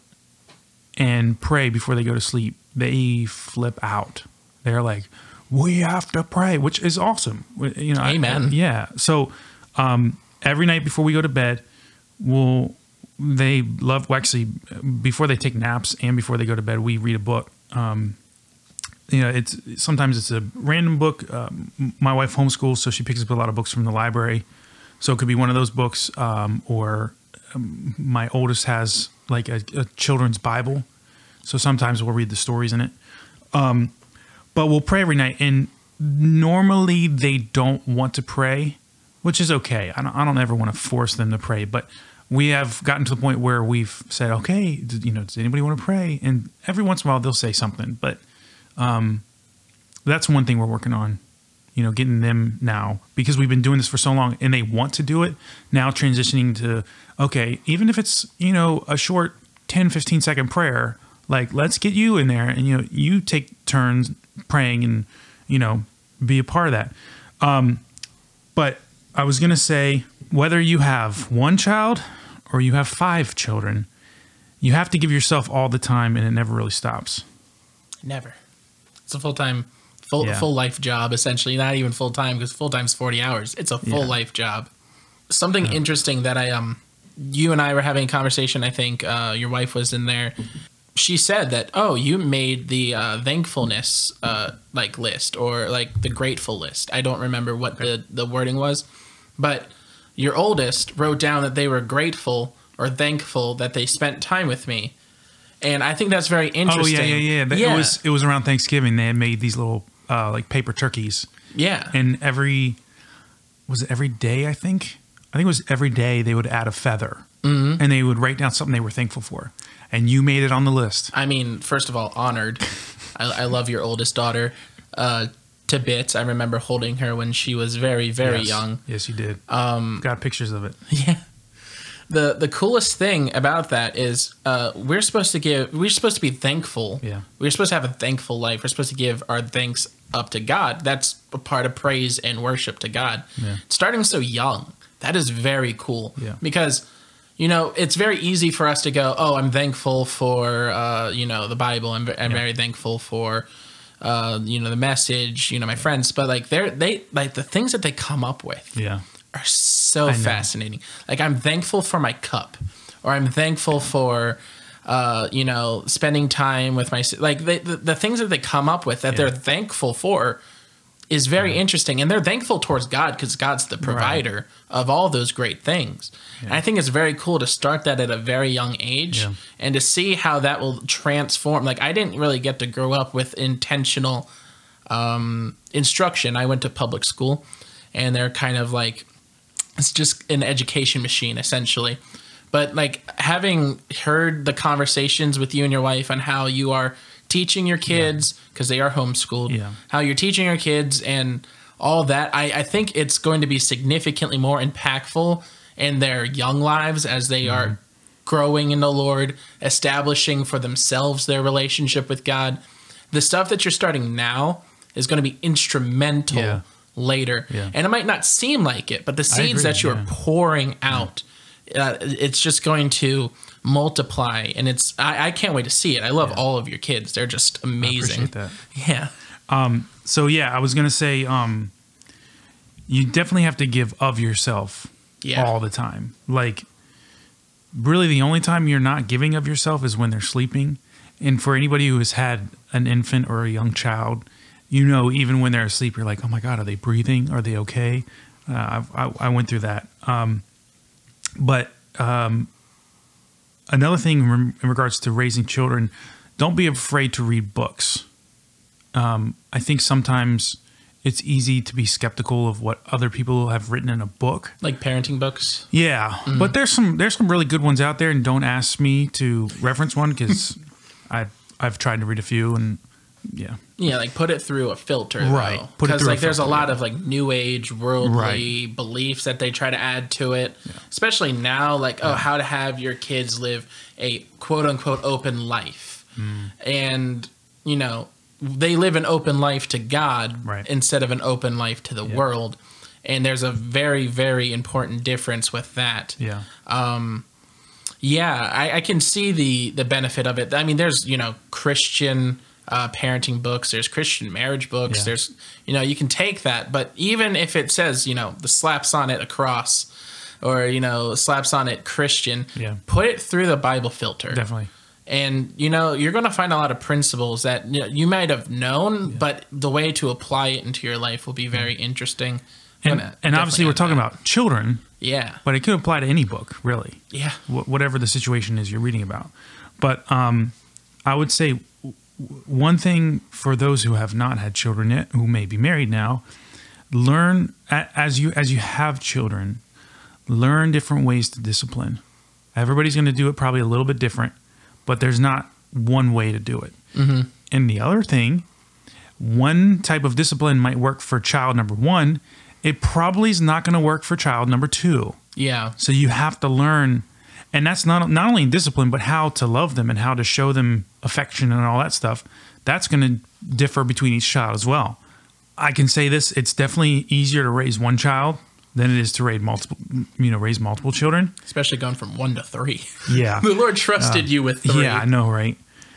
and pray before they go to sleep, they flip out. They're like, we have to pray, which is awesome. You know, I- Amen. I- yeah. So um, every night before we go to bed, we'll they love well, actually before they take naps and before they go to bed, we read a book. Um, you know, it's sometimes it's a random book. Um, my wife homeschools, so she picks up a lot of books from the library. So it could be one of those books, um, or um, my oldest has like a, a children's Bible. So sometimes we'll read the stories in it. Um, but we'll pray every night, and normally they don't want to pray, which is okay. I don't, I don't ever want to force them to pray, but we have gotten to the point where we've said, okay, d- you know, does anybody want to pray? And every once in a while they'll say something, but um, that's one thing we're working on, you know, getting them now, because we've been doing this for so long and they want to do it now, transitioning to, okay, even if it's, you know, a short ten, fifteen second prayer, like let's get you in there and, you know, you take turns praying and, you know, be a part of that. Um, but I was going to say, whether you have one child or you have five children, you have to give yourself all the time, and it never really stops. Never. It's a full time, full Yeah. full life job, essentially. Not even full time, because full time's forty hours. It's a full Yeah. life job. Something interesting that I um, you and I were having a conversation. I think uh, your wife was in there. She said that, oh, you made the uh, thankfulness uh, like list, or like the grateful list. I don't remember what the, the wording was, but your oldest wrote down that they were grateful or thankful that they spent time with me. And I think that's very interesting. Oh yeah, yeah, yeah. Yeah. It was it was around Thanksgiving. They had made these little uh, like paper turkeys, Yeah. and every was it every day, I think? I think it was every day they would add a feather. Mm-hmm. And they would write down something they were thankful for. And you made it on the list. I mean, first of all, honored. I, I love your oldest daughter uh, to bits. I remember holding her when she was very, very yes. young. Yes, you did. Um, Got pictures of it. Yeah. The the coolest thing about that is uh, we're supposed to give, we're supposed to be thankful. Yeah. We're supposed to have a thankful life. We're supposed to give our thanks up to God. That's a part of praise and worship to God. Yeah. Starting so young, that is very cool. Yeah. Because, you know, it's very easy for us to go, oh, I'm thankful for, uh, you know, the Bible. I'm, I'm yeah. very thankful for, uh, you know, the message, you know, my friends. But like they're, they, like the things that they come up with. Yeah. Are so fascinating. Like I'm thankful for my cup, or I'm thankful for, uh, you know, spending time with my like they, the the things that they come up with that yeah. they're thankful for is very yeah. interesting, and they're thankful towards God because God's the provider right. of all those great things. Yeah. And I think it's very cool to start that at a very young age yeah. and to see how that will transform. Like I didn't really get to grow up with intentional um, instruction. I went to public school, and they're kind of like. It's just an education machine, essentially. But like having heard the conversations with you and your wife on how you are teaching your kids, because yeah. they are homeschooled, yeah. how you're teaching your kids and all that, I, I think it's going to be significantly more impactful in their young lives as they mm-hmm. are growing in the Lord, establishing for themselves their relationship with God. The stuff that you're starting now is going to be instrumental yeah. later. Yeah. And it might not seem like it, but the seeds that you're yeah. pouring out, yeah. uh, it's just going to multiply. And it's, I, I can't wait to see it. I love yeah. all of your kids. They're just amazing. I appreciate that. Yeah. Um, so yeah, I was going to say, um, you definitely have to give of yourself yeah. all the time. Like really the only time you're not giving of yourself is when they're sleeping. And for anybody who has had an infant or a young child, you know, even when they're asleep, you're like, oh my God, are they breathing? Are they okay? Uh, I, I went through that. Um, but um, another thing in regards to raising children, don't be afraid to read books. Um, I think sometimes it's easy to be skeptical of what other people have written in a book. Like parenting books? Yeah. Mm-hmm. But there's some there's some really good ones out there, and don't ask me to reference one because I I've tried to read a few and yeah. Yeah, like put it through a filter, right? Because like there's a lot of like new age worldly right. beliefs that they try to add to it, yeah. especially now. Like, oh, yeah. how to have your kids live a quote unquote open life, mm. and you know they live an open life to God right. instead of an open life to the yeah. world, and there's a very very important difference with that. Yeah. Um, yeah, I, I can see the the benefit of it. I mean, there's you know Christian. Uh, parenting books, there's Christian marriage books, yeah. there's, you know, you can take that, but even if it says, you know, the slaps on it a cross or, you know, slaps on it Christian, yeah. put it through the Bible filter. Definitely. And, you know, you're going to find a lot of principles that you know, you might have known, yeah. but the way to apply it into your life will be very interesting. And, and obviously we're talking that. about children. Yeah. But it could apply to any book, really. Yeah. Wh- whatever the situation is you're reading about. But um, I would say one thing for those who have not had children yet, who may be married now, learn as you as you have children, learn different ways to discipline. Everybody's going to do it probably a little bit different, but there's not one way to do it. Mm-hmm. And the other thing, one type of discipline might work for child number one. It probably is not going to work for child number two. Yeah. So you have to learn. And that's not not only discipline, but how to love them and how to show them affection and all that stuff. That's going to differ between each child as well. I can say this: it's definitely easier to raise one child than it is to raise multiple, you know, raise multiple children. Especially going from one to three. Yeah, the Lord trusted uh, you with three. Yeah, I know, right?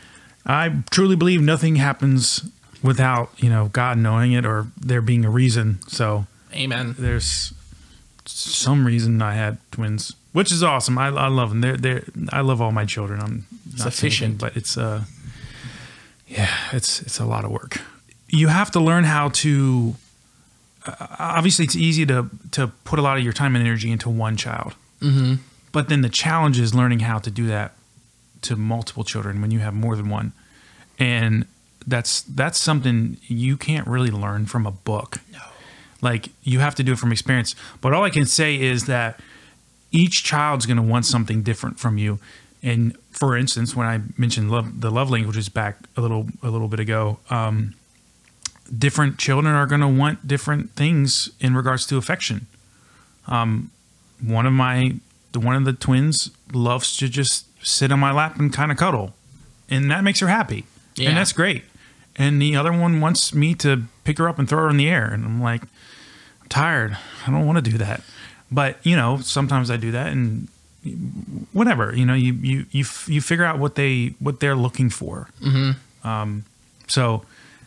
I truly believe nothing happens without you know God knowing it or there being a reason. So, amen. There's some reason I had twins. Which is awesome. I, I love them. They're, they're, I love all my children. I'm not sufficient, but it's uh, yeah, it's it's a lot of work. You have to learn how to. Uh, obviously, it's easy to to put a lot of your time and energy into one child, mm-hmm. but then the challenge is learning how to do that to multiple children when you have more than one, and that's that's something you can't really learn from a book. No. Like, you have to do it from experience. But all I can say is that each child's going to want something different from you. And for instance, when I mentioned love, the love languages back a little a little bit ago, um, different children are going to want different things in regards to affection. Um, one of my the one of the twins loves to just sit on my lap and kind of cuddle, and that makes her happy, Yeah. and that's great. And the other one wants me to pick her up and throw her in the air, and I'm like, I'm tired. I don't want to do that. But you know, sometimes I do that, and whatever. You know, you you you f- you figure out what they what they're looking for. Mm-hmm. Um, so,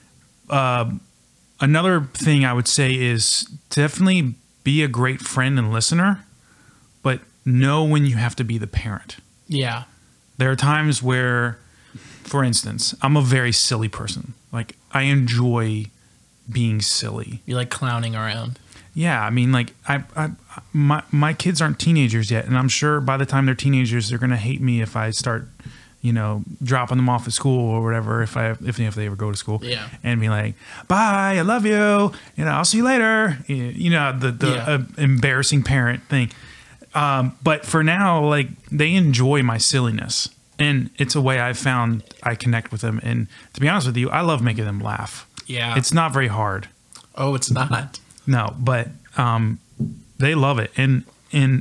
uh, another thing I would say is definitely be a great friend and listener, but know when you have to be the parent. Yeah. There are times where, for instance, I'm a very silly person. Like, I enjoy being silly. You like clowning around. Yeah, I mean, like, I, I, my my kids aren't teenagers yet, and I'm sure by the time they're teenagers, they're gonna hate me if I start, you know, dropping them off at school or whatever. If I if if they ever go to school, Yeah. and be like, "Bye, I love you," you know, "I'll see you later," you know, the the Yeah. uh, embarrassing parent thing. Um, but for now, like, they enjoy my silliness, and it's a way I've found I connect with them. And to be honest with you, I love making them laugh. Yeah. It's not very hard. Oh, it's not. No, but um, they love it, and and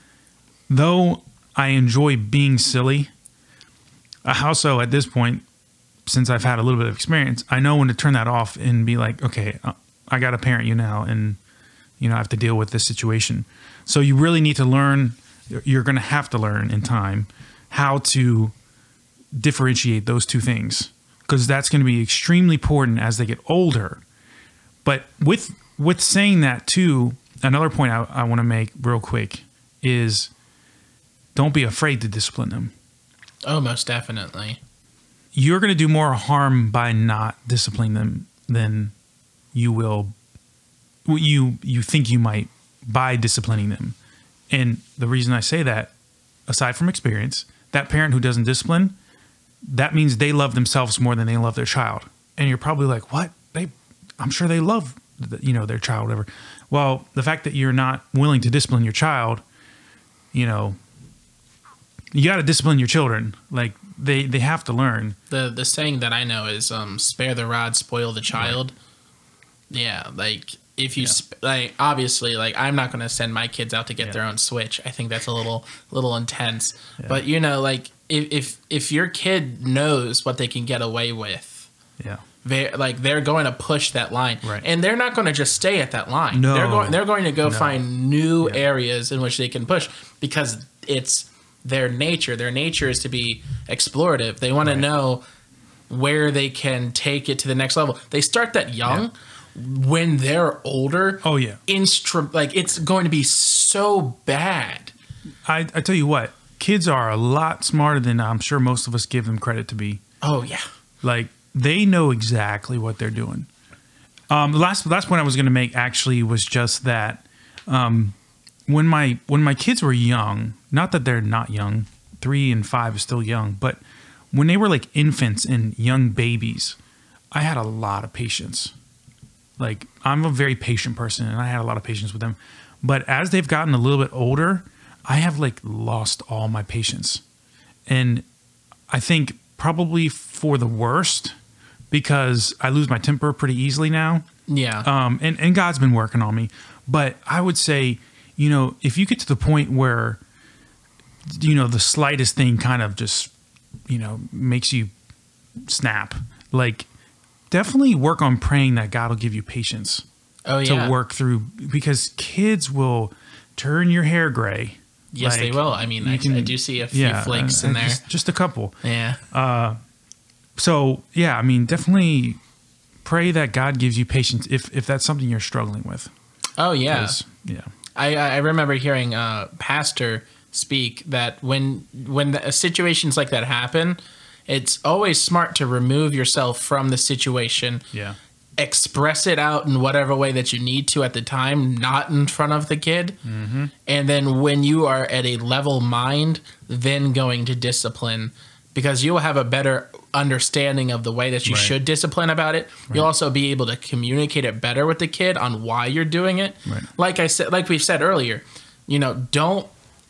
though I enjoy being silly, I also at this point, since I've had a little bit of experience, I know when to turn that off and be like, okay, I got to parent you now, and you know I have to deal with this situation. So you really need to learn. You're going to have to learn in time how to differentiate those two things, because that's going to be extremely important as they get older. But with with saying that too, another point I, I want to make real quick is don't be afraid to discipline them. Oh, most definitely. You're going to do more harm by not disciplining them than you will you you think you might by disciplining them. And the reason I say that, aside from experience, that parent who doesn't discipline, that means they love themselves more than they love their child. And you're probably like, what? They, I'm sure they love, you know, their child, whatever. Well, the fact that you're not willing to discipline your child, you know, you got to discipline your children. Like, they, they have to learn. The the saying that I know is um, spare the rod, spoil the child. Right. Yeah, like if you yeah. sp- like obviously like I'm not going to send my kids out to get yeah. their own Switch. I think that's a little little intense. Yeah. But you know, like if, if if your kid knows what they can get away with, yeah, they like they're going to push that line, right. And they're not going to just stay at that line. No, they're going they're going to go no. find new yeah. areas in which they can push, because it's their nature. Their nature is to be explorative. They want right. to know where they can take it to the next level. They start that young. Yeah. When they're older, oh yeah, instru- like it's going to be so bad. I, I tell you what, kids are a lot smarter than I'm sure most of us give them credit to be. Oh yeah, like they know exactly what they're doing. Um, the last last point I was going to make actually was just that um, when my when my kids were young, not that they're not young, three and five is still young, but when they were like infants and young babies, I had a lot of patience. Like, I'm a very patient person, and I had a lot of patience with them. But as they've gotten a little bit older, I have, like, lost all my patience. And I think probably for the worst, because I lose my temper pretty easily now. Yeah. Um, and, and God's been working on me. But I would say, you know, if you get to the point where, you know, the slightest thing kind of just, you know, makes you snap, like, definitely work on praying that God will give you patience oh, yeah. to work through, because kids will turn your hair gray. Yes, like, they will. I mean, I, can, I do see a few yeah, flakes in there. Just, just a couple. Yeah. Uh, so, yeah, I mean, definitely pray that God gives you patience if, if that's something you're struggling with. Oh, yeah. Yeah. I, I remember hearing a pastor speak that when, when the, situations like that happen, it's always smart to remove yourself from the situation. Yeah. Express it out in whatever way that you need to at the time, not in front of the kid. Mm-hmm. And then when you are at a level mind, then going to discipline, because you'll have a better understanding of the way that you Right. should discipline about it. You'll also be able to communicate it better with the kid on why you're doing it. Right. Like I said, like we've said earlier, you know, don't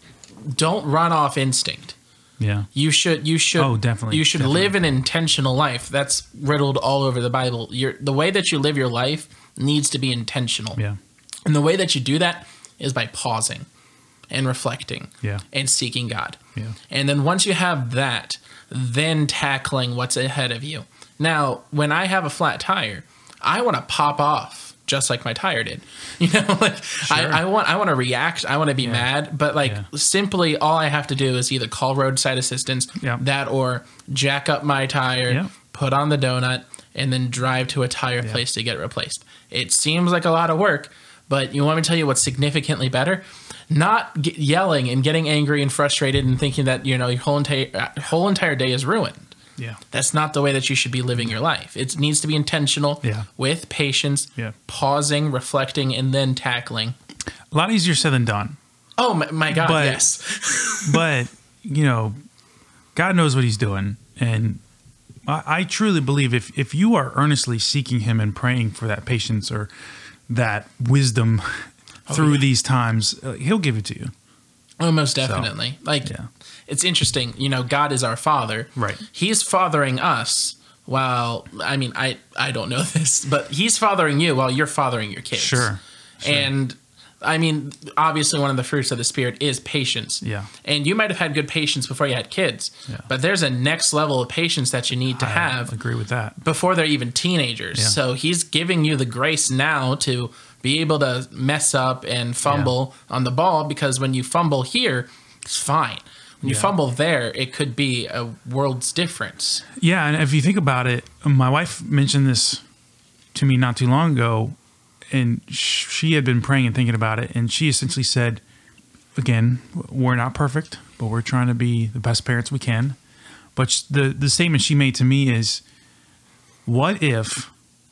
don't run off instinct. Yeah. You should you should Oh, definitely, you should definitely. live an intentional life. That's riddled all over the Bible. Your the way that you live your life needs to be intentional. Yeah. And the way that you do that is by pausing and reflecting Yeah. and seeking God. Yeah. And then once you have that, then tackling what's ahead of you. Now, when I have a flat tire, I want to pop off just like my tire did. You know, like I, I want I want to react, I want to be mad, but like Yeah. simply all I have to do is either call roadside assistance, Yeah. that or jack up my tire, Yeah. put on the donut, and then drive to a tire place to get it replaced. It seems like a lot of work, but you want me to tell you what's significantly better? Not get yelling and getting angry and frustrated and thinking that, you know, your whole entire whole entire day is ruined. Yeah. That's not the way that you should be living your life. It needs to be intentional, Yeah. with patience, Yeah. pausing, reflecting, and then tackling. A lot easier said than done. Oh my, my God, But- yes. But, you know, God knows what he's doing. And I, I truly believe if, if you are earnestly seeking him and praying for that patience or that wisdom through yeah. these times, uh, he'll give it to you. Oh, most definitely. Like, yeah. it's interesting. You know, God is our Father. Right. He's fathering us while, I mean, I, I don't know this, but he's fathering you while you're fathering your kids. Sure. Sure. And I mean, obviously, one of the fruits of the Spirit is patience. Yeah. And you might have had good patience before you had kids, Yeah. but there's a next level of patience that you need to I have agree with that. before they're even teenagers. Yeah. So he's giving you the grace now to be able to mess up and fumble on the ball, because when you fumble here, it's fine. When you Yeah. fumble there, it could be a world's difference. Yeah, and if you think about it, my wife mentioned this to me not too long ago, and sh- she had been praying and thinking about it, and she essentially said, again, we're not perfect, but we're trying to be the best parents we can. But sh- the, the statement she made to me is, what if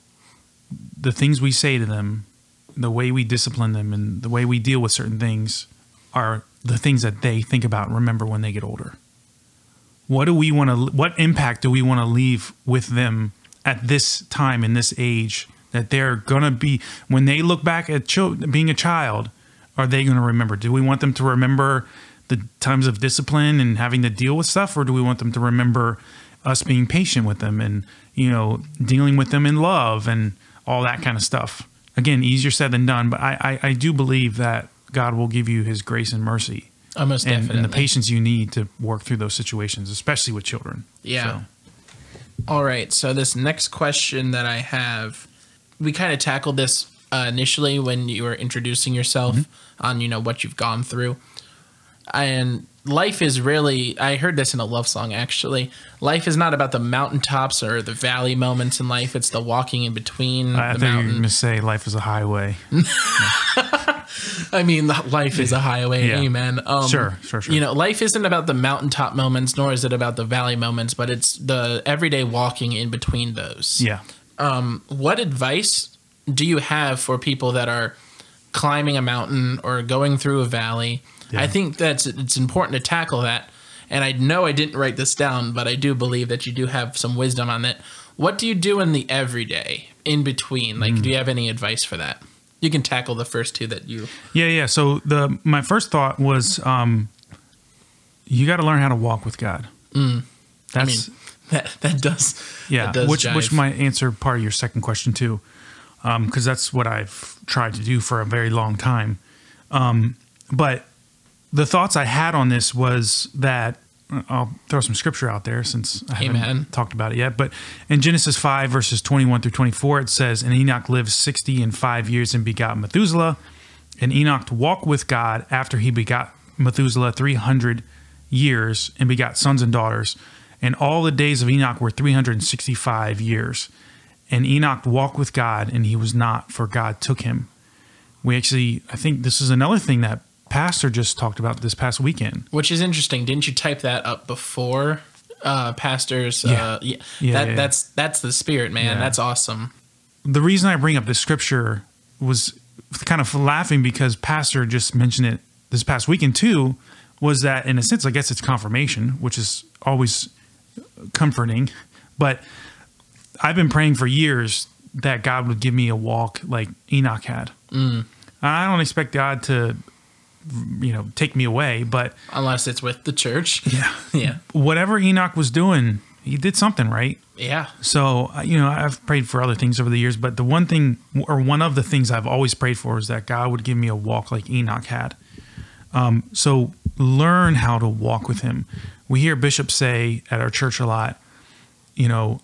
the things we say to them, the way we discipline them, and the way we deal with certain things are the things that they think about and remember when they get older? What do we want to, what impact do we want to leave with them at this time in this age, that they're going to be, when they look back at chil- being a child, are they going to remember? Do we want them to remember the times of discipline and having to deal with stuff, or do we want them to remember us being patient with them and, you know, dealing with them in love and all that kind of stuff? Again, easier said than done, but I, I, I do believe that God will give you his grace and mercy Almost and, definitely. and the patience you need to work through those situations, especially with children. Yeah. So, All right. So this next question that I have, we kind of tackled this uh, initially when you were introducing yourself Mm-hmm. on, you know, what you've gone through. And life is really, I heard this in a love song, actually. Life is not about the mountaintops or the valley moments in life. It's the walking in between I the thought you were mountain. going to say life is a highway. I mean, life is a highway. Yeah. Amen. Um, Sure, sure, sure. You know, life isn't about the mountaintop moments, nor is it about the valley moments, but it's the everyday walking in between those. Yeah. Um, what advice do you have for people that are climbing a mountain or going through a valley? Yeah. I think that's it's important to tackle that. And I know I didn't write this down, but I do believe that you do have some wisdom on that. What do you do in the everyday, in between? Like, Mm. do you have any advice for that? You can tackle the first two that you. Yeah, yeah. So the my first thought was, um, you got to learn how to walk with God. Mm. I That's mean, that that does. yeah, that does which jive. which might answer part of your second question too, because that's what I've tried to do for a very long time. Um, but the thoughts I had on this was that I'll throw some scripture out there since I haven't Amen. talked about it yet. But in Genesis five, verses twenty-one through twenty-four, it says, "And Enoch lived sixty and five years and begot Methuselah. And Enoch walked with God after he begot Methuselah three hundred years and begot sons and daughters. And all the days of Enoch were three hundred sixty-five years. And Enoch walked with God, and he was not, for God took him." We actually, I think this is another thing that Pastor just talked about this past weekend. Which is interesting. Didn't you type that up before uh, pastors? Yeah. Uh, yeah. Yeah, that, yeah, yeah. That's that's the spirit, man. Yeah. That's awesome. The reason I bring up this scripture was kind of laughing because Pastor just mentioned it this past weekend too, was that in a sense, I guess it's confirmation, which is always comforting. But I've been praying for years that God would give me a walk like Enoch had. Mm. I don't expect God to, you know, take me away, but Unless it's with the church. yeah, Yeah. whatever Enoch was doing, he did something right. Yeah. So, uh, you know, I've prayed for other things over the years, but the one thing, or one of the things I've always prayed for is that God would give me a walk like Enoch had. Um, so learn how to walk with him. We hear bishops say at our church a lot, you know,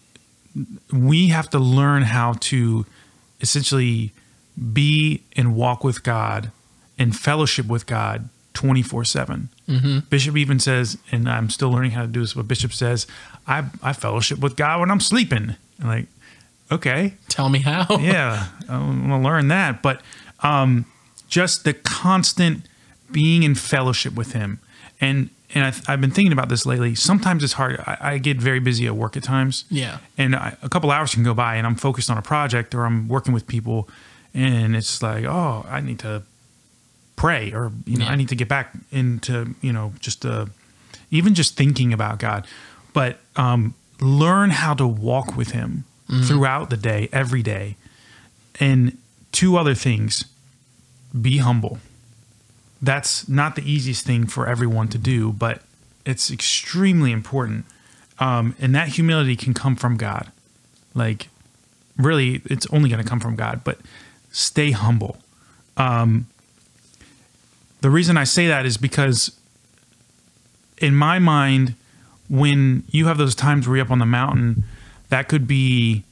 we have to learn how to essentially be and walk with God and fellowship with God twenty-four seven. Mm-hmm. Bishop even says, and I'm still learning how to do this, but Bishop says, I, I fellowship with God when I'm sleeping. I'm like, okay. Tell me how. Yeah, I want to learn that. But um, just the constant being in fellowship with him. And and I've, I've been thinking about this lately. Sometimes it's hard. I, I get very busy at work at times. Yeah. And I, a couple hours can go by and I'm focused on a project or I'm working with people. And it's like, oh, I need to pray, or, you know, Yeah. I need to get back into, you know, just uh, even just thinking about God. But um, learn how to walk with him mm-hmm. throughout the day, every day. And two other things, be humble. That's not the easiest thing for everyone to do, but it's extremely important. Um, and that humility can come from God. Like, really, it's only going to come from God, but stay humble. Um, the reason I say that is because in my mind, when you have those times where you're up on the mountain, that could be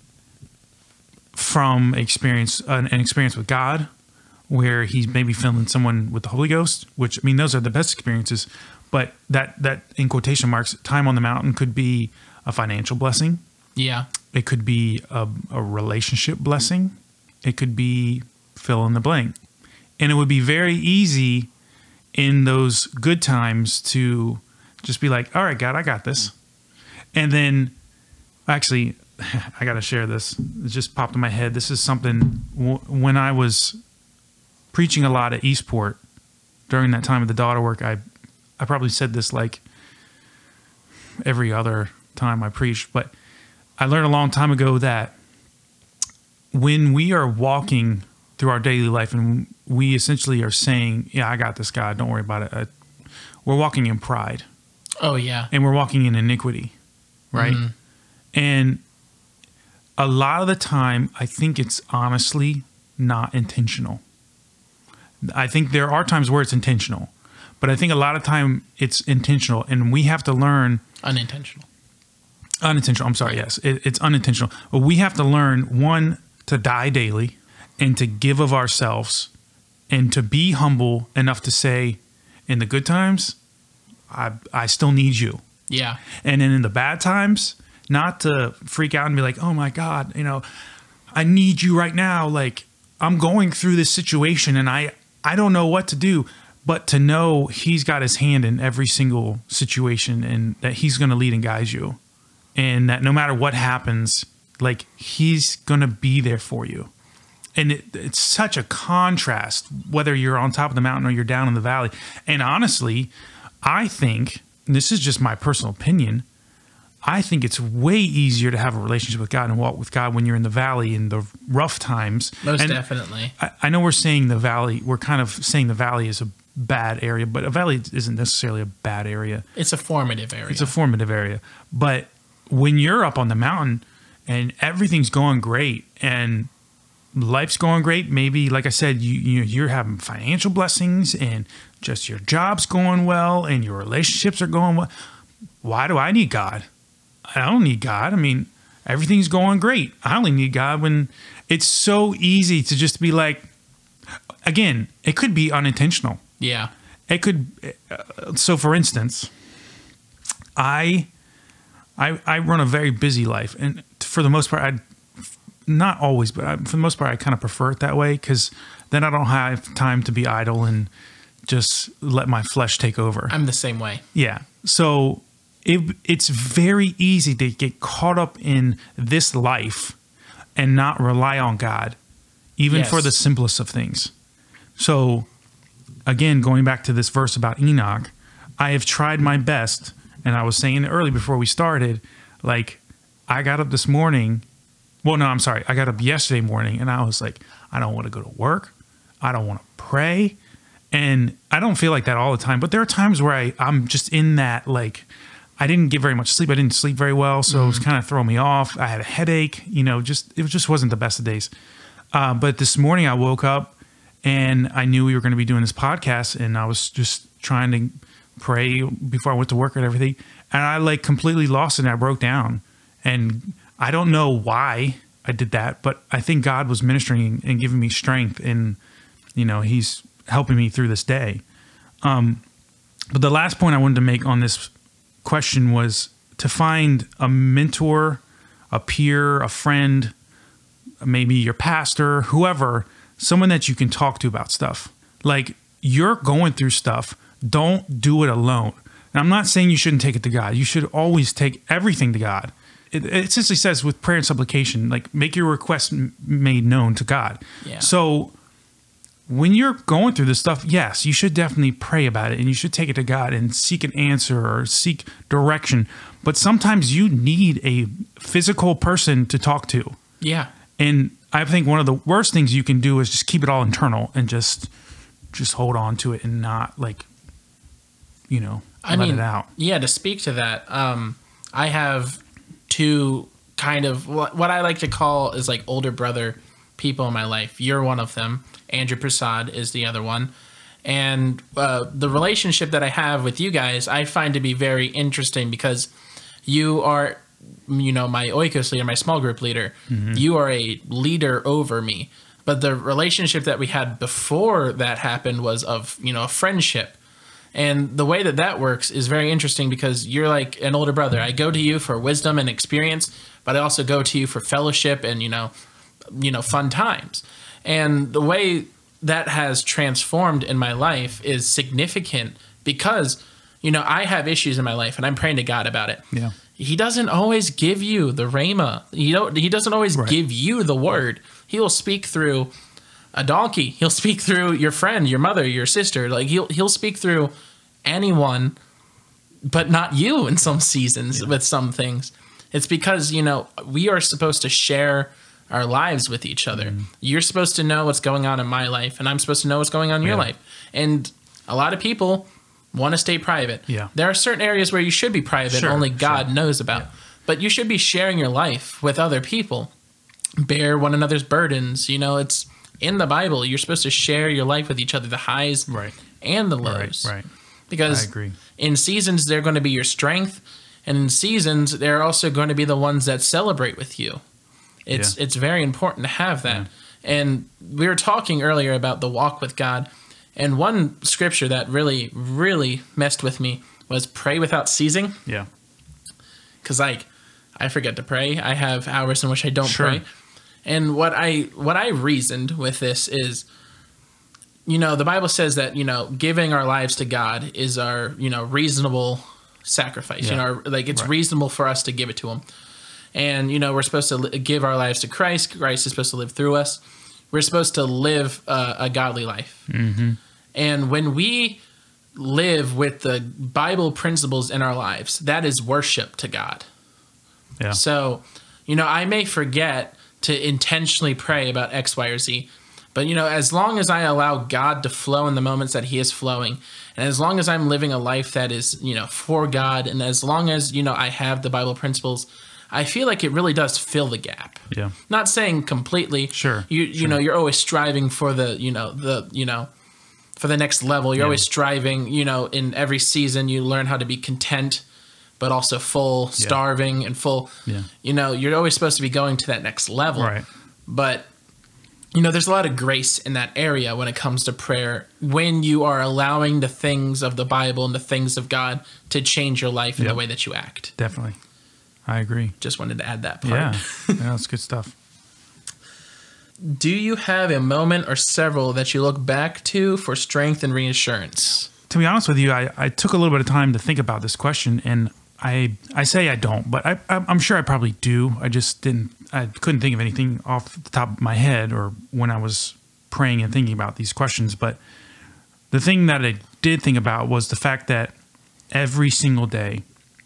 from experience, an, an experience with God, where he's maybe filling someone with the Holy Ghost, which, I mean, those are the best experiences. But that, that in quotation marks, time on the mountain could be a financial blessing. Yeah. It could be a, a relationship blessing. It could be fill in the blank. And it would be very easy in those good times to just be like, all right, God, I got this. And then actually, I got to share this. It just popped in my head. This is something w- when I was preaching a lot at Eastport during that time of the daughter work. I, I probably said this like every other time I preached, but I learned a long time ago that when we are walking through our daily life and we essentially are saying, yeah, I got this, God, don't worry about it. I, we're walking in pride. Oh, yeah. And we're walking in iniquity, right? Mm-hmm. And a lot of the time, I think it's honestly not intentional. I think there are times where it's intentional, but I think a lot of time it's intentional, and we have to learn. Unintentional. Unintentional. I'm sorry. Yes, it, it's unintentional. But we have to learn, one, to die daily and to give of ourselves and to be humble enough to say, in the good times, I I still need you. Yeah. And then in the bad times, not to freak out and be like, oh my God, you know, I need you right now. Like, I'm going through this situation and I, I don't know what to do, but to know he's got his hand in every single situation and that he's going to lead and guide you. And that no matter what happens, like, he's going to be there for you. And it, it's such a contrast, whether you're on top of the mountain or you're down in the valley. And honestly, I think, and this is just my personal opinion, I think it's way easier to have a relationship with God and walk with God when you're in the valley in the rough times. Most and definitely. I, I know we're saying the valley, we're kind of saying the valley is a bad area, but a valley isn't necessarily a bad area. It's a formative area. It's a formative area. But when you're up on the mountain and everything's going great and life's going great, maybe, like I said, you, you you're having financial blessings and just your job's going well and your relationships are going well. Why do I need God? I don't need God. I mean, everything's going great. I only need God when it's so easy to just be like, again, it could be unintentional. Yeah. It could. Uh, so for instance, I, I, I run a very busy life, and for the most part, I, not always, but I, for the most part, I kind of prefer it that way because then I don't have time to be idle and just let my flesh take over. I'm the same way. Yeah. So it, it's very easy to get caught up in this life and not rely on God, even Yes. for the simplest of things. So again, going back to this verse about Enoch, I have tried my best And I was saying early before we started, like, I got up this morning. Well, no, I'm sorry. I got up yesterday morning and I was like, I don't want to go to work. I don't want to pray. And I don't feel like that all the time. But there are times where I, I'm just in that, like, I didn't get very much sleep. I didn't sleep very well. So mm. it was kind of throwing me off. I had a headache, you know, just, it just wasn't the best of days. Uh, but this morning I woke up and I knew we were going to be doing this podcast, and I was just trying to pray before I went to work and everything. And I like completely lost it and I broke down. And I don't know why I did that, but I think God was ministering and giving me strength, and, you know, he's helping me through this day. Um, but the last point I wanted to make on this question was to find a mentor, a peer, a friend, maybe your pastor, whoever, someone that you can talk to about stuff. Like, you're going through stuff. Don't do it alone. And I'm not saying you shouldn't take it to God. You should always take everything to God. It, it essentially says with prayer and supplication, like, make your request m- made known to God. Yeah. So when you're going through this stuff, yes, you should definitely pray about it, and you should take it to God and seek an answer or seek direction. But sometimes you need a physical person to talk to. Yeah. And I think one of the worst things you can do is just keep it all internal and just just hold on to it and not, like, you know, I let mean, it out. Yeah, to speak to that, um, I have two kind of what, what I like to call is like older brother people in my life. You're one of them. Andrew Prasad is the other one. And uh, the relationship that I have with you guys, I find to be very interesting because you are, you know, my oikos leader, my small group leader. Mm-hmm. You are a leader over me. But the relationship that we had before that happened was of, you know, a friendship. And the way that that works is very interesting because you're like an older brother. I go to you for wisdom and experience, but I also go to you for fellowship and, you know, you know, fun times. And the way that has transformed in my life is significant because, you know, I have issues in my life and I'm praying to God about it. Yeah. He doesn't always give you the rhema. You know, he doesn't always right. give you the word. He will speak through a donkey. He'll speak through your friend, your mother, your sister. Like he'll he'll speak through anyone, but not you in some seasons yeah. with some things. It's because, you know, we are supposed to share our lives with each other. Mm. You're supposed to know what's going on in my life, and I'm supposed to know what's going on in yeah. your life. And a lot of people want to stay private. Yeah. There are certain areas where you should be private, sure, only God sure. knows about. Yeah. But you should be sharing your life with other people. Bear one another's burdens. You know, it's in the Bible. You're supposed to share your life with each other, the highs right. and the lows. Right, right. Because I agree. In seasons, they're going to be your strength. And in seasons, they're also going to be the ones that celebrate with you. It's yeah. it's very important to have that. Yeah. And we were talking earlier about the walk with God. And one scripture that really, really messed with me was pray without ceasing. Yeah. Because, like, I forget to pray. I have hours in which I don't sure. pray. And what I what I reasoned with this is, you know, the Bible says that, you know, giving our lives to God is our, you know, reasonable sacrifice. Yeah. You know, like it's right. reasonable for us to give it to him. And, you know, we're supposed to li- give our lives to Christ. Christ is supposed to live through us. We're supposed to live uh, a godly life. Mm-hmm. And when we live with the Bible principles in our lives, that is worship to God. Yeah. So, you know, I may forget to intentionally pray about X, Y, or Z. But, you know, as long as I allow God to flow in the moments that he is flowing, and as long as I'm living a life that is, you know, for God, and as long as, you know, I have the Bible principles, I feel like it really does fill the gap. Yeah. Not saying completely. Sure. You you sure. know, you're always striving for the, you know, the, you know, for the next level. You're yeah. always striving, you know, in every season you learn how to be content, but also full, yeah. starving and full. Yeah. You know, you're always supposed to be going to that next level. Right. But, you know, there's a lot of grace in that area when it comes to prayer, when you are allowing the things of the Bible and the things of God to change your life in yep. the way that you act. Definitely. I agree. Just wanted to add that part. Yeah, yeah, that's good stuff. Do you have a moment or several that you look back to for strength and reassurance? To be honest with you, I, I took a little bit of time to think about this question, and I I say I don't, but I, I'm sure I probably do. I just didn't, I couldn't think of anything off the top of my head or when I was praying and thinking about these questions. But the thing that I did think about was the fact that every single day,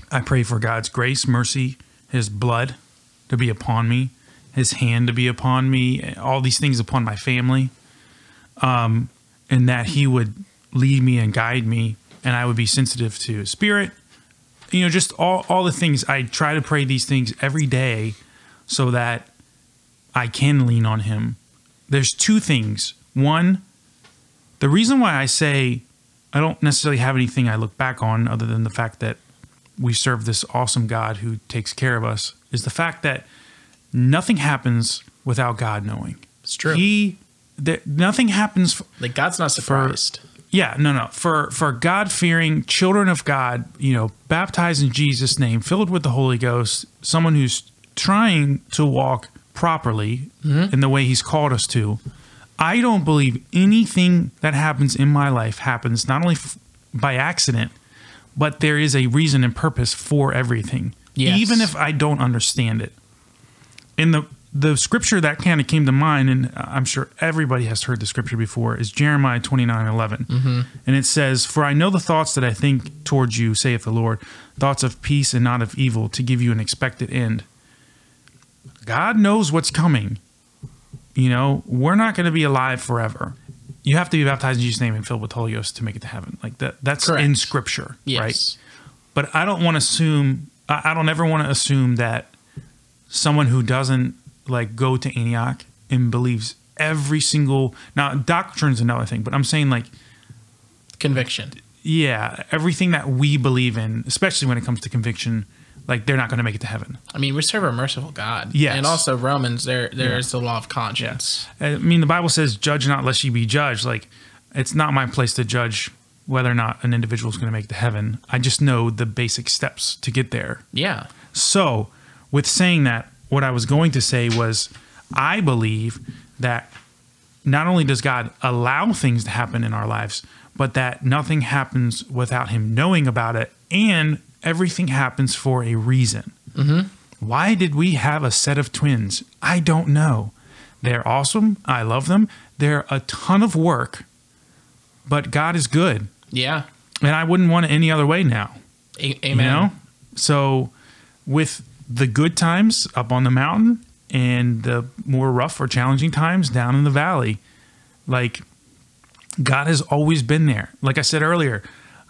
I pray for God's grace, mercy, his blood to be upon me, his hand to be upon me, all these things upon my family, um, and that he would lead me and guide me, and I would be sensitive to his spirit. You know, just all, all the things. I try to pray these things every day so that I can lean on him. There's two things. One, the reason why I say I don't necessarily have anything I look back on other than the fact that we serve this awesome God who takes care of us is the fact that nothing happens without God knowing. It's true. He, that nothing happens. Like God's not surprised. For, yeah, no, no. For for God-fearing children of God, you know, baptized in Jesus' name, filled with the Holy Ghost, someone who's trying to walk properly mm-hmm. in the way he's called us to. I don't believe anything that happens in my life happens not only f- by accident, but there is a reason and purpose for everything, yes. even if I don't understand it. In the the scripture that kind of came to mind, and I'm sure everybody has heard the scripture before, is Jeremiah twenty-nine eleven. Mm-hmm. And it says, "For I know the thoughts that I think towards you, saith the Lord, thoughts of peace and not of evil, to give you an expected end." God knows what's coming. You know, we're not going to be alive forever. You have to be baptized in Jesus' name and filled with the Holy Ghost to make it to heaven. Like that, that's Correct. In scripture, yes. right? But I don't want to assume, I don't ever want to assume that someone who doesn't like go to Antioch and believes every single, now doctrine's another thing, but I'm saying like conviction. Yeah. Everything that we believe in, especially when it comes to conviction, like they're not going to make it to heaven. I mean, we serve a merciful God. Yes. And also Romans, there there yeah. is the law of conscience. Yeah. I mean, the Bible says, judge not lest ye be judged. Like, it's not my place to judge whether or not an individual is going to make it to heaven. I just know the basic steps to get there. Yeah. So, with saying that, what I was going to say was, I believe that not only does God allow things to happen in our lives, but that nothing happens without him knowing about it, and everything happens for a reason. Mm-hmm. Why did we have a set of twins? I don't know. They're awesome. I love them. They're a ton of work, but God is good. Yeah. And I wouldn't want it any other way now. A- amen. You know? So with the good times up on the mountain and the more rough or challenging times down in the valley, like God has always been there. Like I said earlier,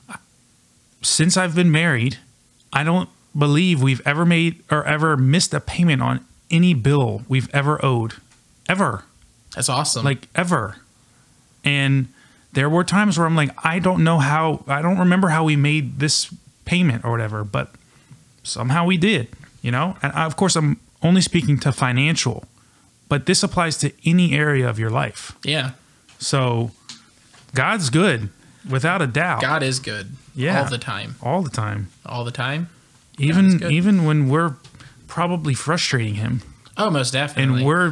since I've been married, I don't believe we've ever made or ever missed a payment on any bill we've ever owed. Ever. That's awesome. Like, ever. And there were times where I'm like, I don't know how, I don't remember how we made this payment or whatever, but somehow we did, you know? And I, of course, I'm only speaking to financial, but this applies to any area of your life. Yeah. So, God's good, without a doubt. God is good. Yeah. All the time. All the time. All the time. Even even when we're probably frustrating him. Oh, most definitely. And we're...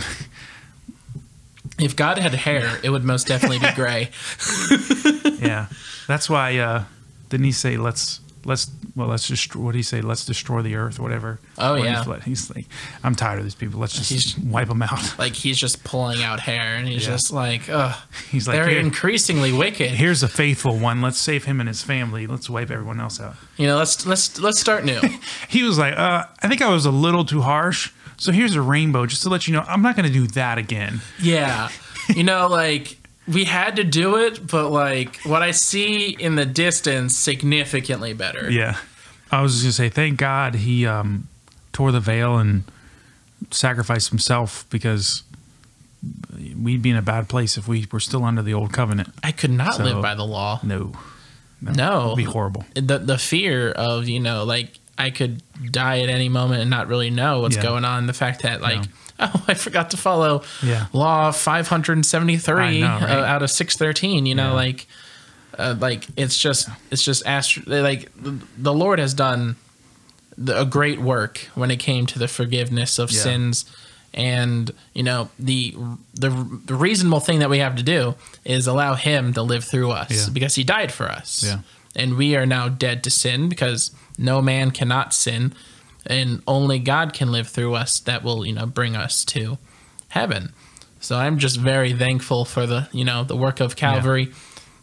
If God had hair, it would most definitely be gray. Yeah. That's why, uh, didn't he say, let's... Let's well. Let's just. What did he say? Let's destroy the earth, or whatever. Oh or yeah. He's, he's like, I'm tired of these people. Let's just he's, wipe them out. Like he's just pulling out hair, and he's yeah. just like, ugh. He's like, they're increasingly wicked. Here's a faithful one. Let's save him and his family. Let's wipe everyone else out. You know, let's let's let's start new. He was like, uh, I think I was a little too harsh. So here's a rainbow, just to let you know, I'm not going to do that again. Yeah, you know, like. We had to do it, but like what I see in the distance, significantly better. Yeah. I was just going to say, thank God he um, tore the veil and sacrificed himself, because we'd be in a bad place if we were still under the old covenant. I could not so, live by the law. No. No. No. It would be horrible. The, the fear of, you know, like I could die at any moment and not really know what's yeah. going on. The fact that like... Yeah. Oh, I forgot to follow yeah. law five hundred seventy-three know, right? uh, out of six thirteen, you know, yeah. like, uh, like it's just, it's just, astro- like the Lord has done the, a great work when it came to the forgiveness of yeah. sins. And, you know, the, the, the reasonable thing that we have to do is allow him to live through us yeah. because he died for us. Yeah. And we are now dead to sin because no man cannot sin. And only God can live through us that will, you know, bring us to heaven. So I'm just very thankful for the, you know, the work of Calvary.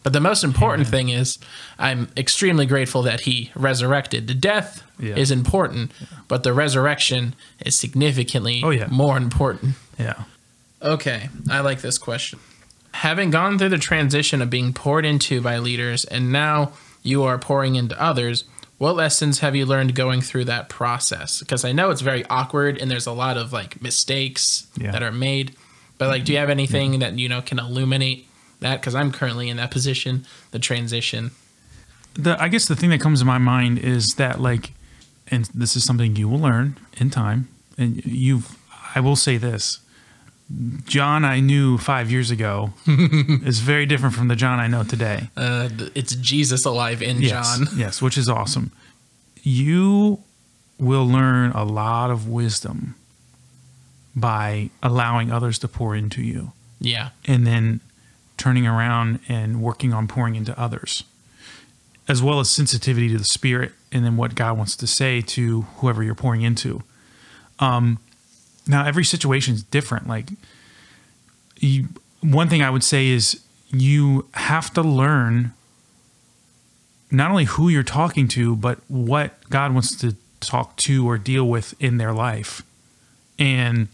But the most important thing is I'm extremely grateful that he resurrected. The death Yeah. is important, yeah. but the resurrection is significantly oh, yeah. more important. Yeah. Okay, I like this question. Having gone through the transition of being poured into by leaders and now you are pouring into others, what lessons have you learned going through that process? Because I know it's very awkward and there's a lot of like mistakes yeah. that are made. But like, do you have anything yeah. that, you know, can illuminate that? Because I'm currently in that position, the transition. The I guess the thing that comes to my mind is that like, and this is something you will learn in time. And you've, I will say this, John I knew five years ago is very different from the John I know today. Uh, it's Jesus alive in yes, John. Yes, which is awesome. You will learn a lot of wisdom by allowing others to pour into you. Yeah. And then turning around and working on pouring into others, as well as sensitivity to the Spirit and then what God wants to say to whoever you're pouring into. Um, now, every situation is different. Like, you, one thing I would say is you have to learn not only who you're talking to, but what God wants to talk to or deal with in their life. And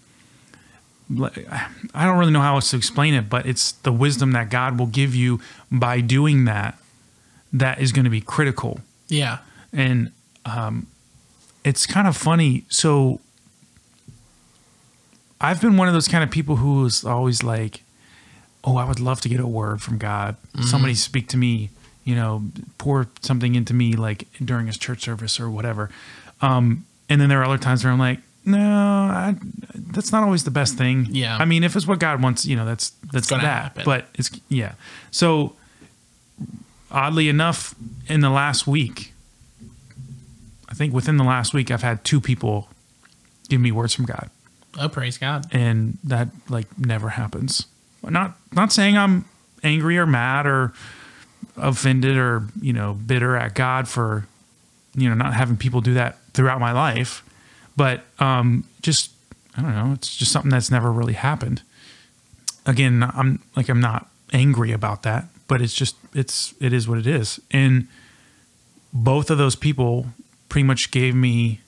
I don't really know how else to explain it, but it's the wisdom that God will give you by doing that that is going to be critical. Yeah. And um, it's kind of funny. So I've been one of those kind of people who is always like, oh, I would love to get a word from God. Mm-hmm. Somebody speak to me, you know, pour something into me like during his church service or whatever. Um, and then there are other times where I'm like, no, I, that's not always the best thing. Yeah. I mean, if it's what God wants, you know, that's, that's that, happen. But it's, yeah. So oddly enough, in the last week, I think within the last week, I've had two people give me words from God. Oh, praise God. And that like never happens. Not, not saying I'm angry or mad or offended or, you know, bitter at God for, you know, not having people do that throughout my life. But um, just, I don't know, it's just something that's never really happened. Again, I'm like, I'm not angry about that, but it's just, it's, it is what it is. And both of those people pretty much gave me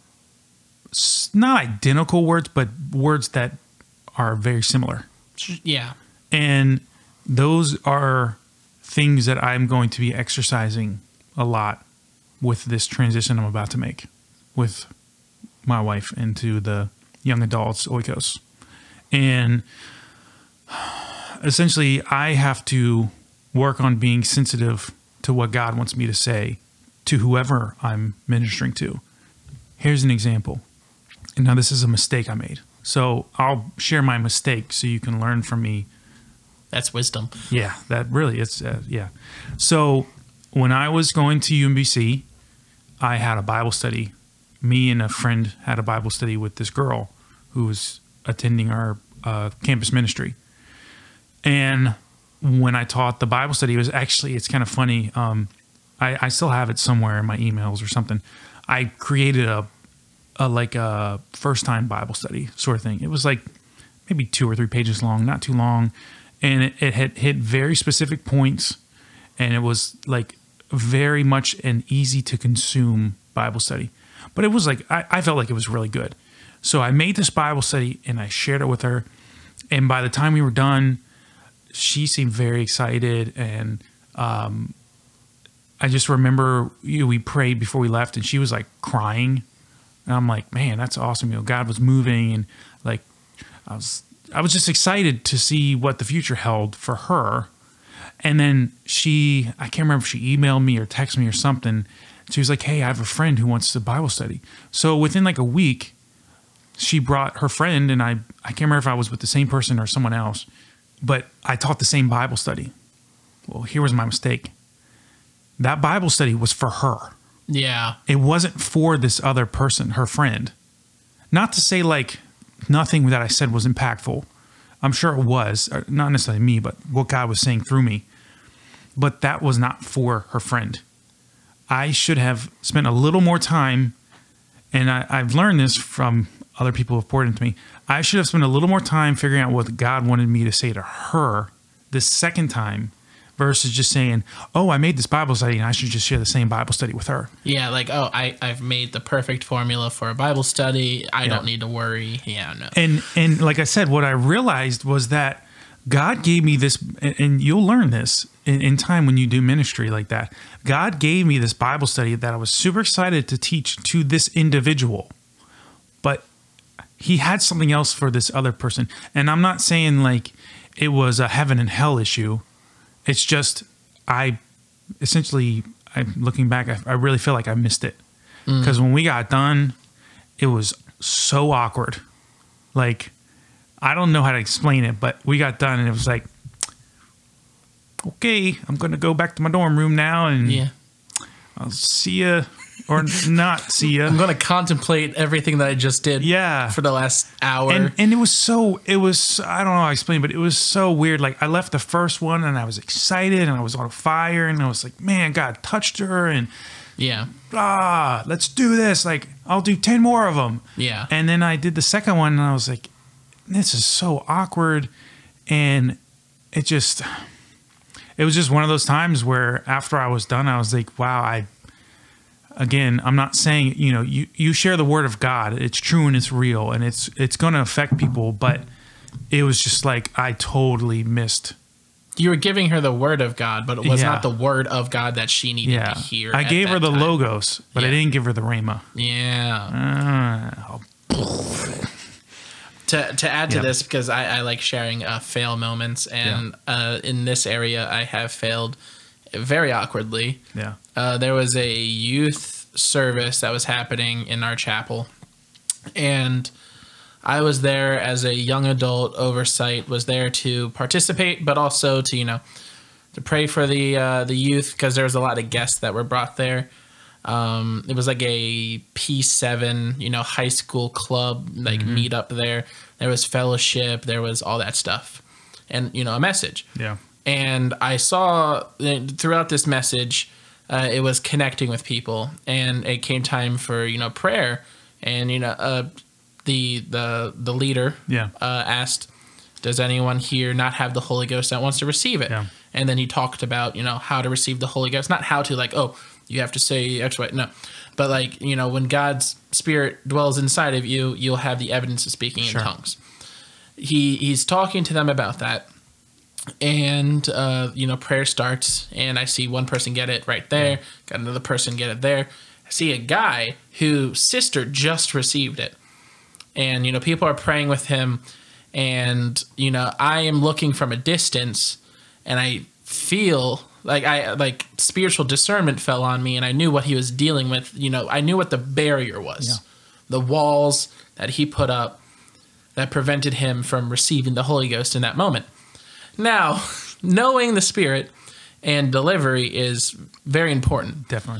not identical words, but words that are very similar. Yeah. And those are things that I'm going to be exercising a lot with this transition I'm about to make with my wife into the young adults oikos. And essentially I have to work on being sensitive to what God wants me to say to whoever I'm ministering to. Here's an example. And now this is a mistake I made. So I'll share my mistake so you can learn from me. That's wisdom. Yeah, that really is. Uh, yeah. So when I was going to U M B C, I had a Bible study. Me and a friend had a Bible study with this girl who was attending our uh, campus ministry. And when I taught the Bible study, it was actually, it's kind of funny. Um, I, I still have it somewhere in my emails or something. I created a, a like a first time Bible study sort of thing. It was like maybe two or three pages long, not too long. And it, it had hit very specific points. And it was like very much an easy to consume Bible study. But it was like, I, I felt like it was really good. So I made this Bible study and I shared it with her. And by the time we were done, she seemed very excited. And um, I just remember, you know, we prayed before we left and she was like crying. And I'm like, man, that's awesome. You know, God was moving. And like, I was, I was just excited to see what the future held for her. And then she, I can't remember if she emailed me or texted me or something. She was like, hey, I have a friend who wants to Bible study. So within like a week, she brought her friend, and I, I can't remember if I was with the same person or someone else, but I taught the same Bible study. Well, here was my mistake. That Bible study was for her. Yeah. It wasn't for this other person, her friend. Not to say like nothing that I said was impactful. I'm sure it was, not necessarily me, but what God was saying through me. But that was not for her friend. I should have spent a little more time, and I, I've learned this from other people who have poured into me. I should have spent a little more time figuring out what God wanted me to say to her this second time versus just saying, oh, I made this Bible study and I should just share the same Bible study with her. Yeah, like, oh, I, I've made the perfect formula for a Bible study. I yeah. don't need to worry. Yeah, no. And, and like I said, what I realized was that God gave me this, and you'll learn this in, in time when you do ministry like that. God gave me this Bible study that I was super excited to teach to this individual, but he had something else for this other person. And I'm not saying like it was a heaven and hell issue. It's just, I essentially, I'm looking back, I, I really feel like I missed it. Because mm. when we got done, it was so awkward. Like, I don't know how to explain it, but we got done and it was like, okay, I'm going to go back to my dorm room now and yeah. I'll see you or not see you. I'm going to contemplate everything that I just did yeah. for the last hour. And, and it was so, it was, I don't know how to explain, but it was so weird. Like I left the first one and I was excited and I was on fire and I was like, man, God touched her and yeah, ah, let's do this. Like I'll do ten more of them. Yeah. And then I did the second one and I was like, this is so awkward. And it just, it was just one of those times where after I was done, I was like, wow, I, again, I'm not saying, you know, you, you share the word of God. It's true and it's real and it's, it's going to affect people. But it was just like, I totally missed. You were giving her the word of God, but it was yeah. not the word of God that she needed yeah. to hear. I gave her the time. logos, but yeah. I didn't give her the rhema. Yeah. Uh, To to add to yeah. this, because I, I like sharing uh, fail moments, and yeah. uh, in this area I have failed very awkwardly. Yeah. Uh, there was a youth service that was happening in our chapel, and I was there as a young adult oversight, was there to participate, but also to, you know, to pray for the uh, the youth, because there was a lot of guests that were brought there. Um, it was like a P seven, you know, high school club, like mm-hmm. meet up there. There was fellowship, there was all that stuff, and, you know, a message. Yeah. And I saw throughout this message, uh, it was connecting with people, and it came time for, you know, prayer, and, you know, uh, the the the leader yeah. uh, asked, does anyone here not have the Holy Ghost that wants to receive it? Yeah. And then he talked about, you know, how to receive the Holy Ghost, not how to, like, oh, you have to say X, Y, no. But, like, you know, when God's Spirit dwells inside of you, you'll have the evidence of speaking sure. in tongues. He He's talking to them about that. And, uh, you know, prayer starts, and I see one person get it right there. Yeah. Got another person get it there. I see a guy whose sister just received it. And, you know, people are praying with him. And, you know, I am looking from a distance, and I feel... Like I like spiritual discernment fell on me, and I knew what he was dealing with. You know, I knew what the barrier was, yeah. the walls that he put up that prevented him from receiving the Holy Ghost in that moment. Now, knowing the Spirit and delivery is very important. Definitely.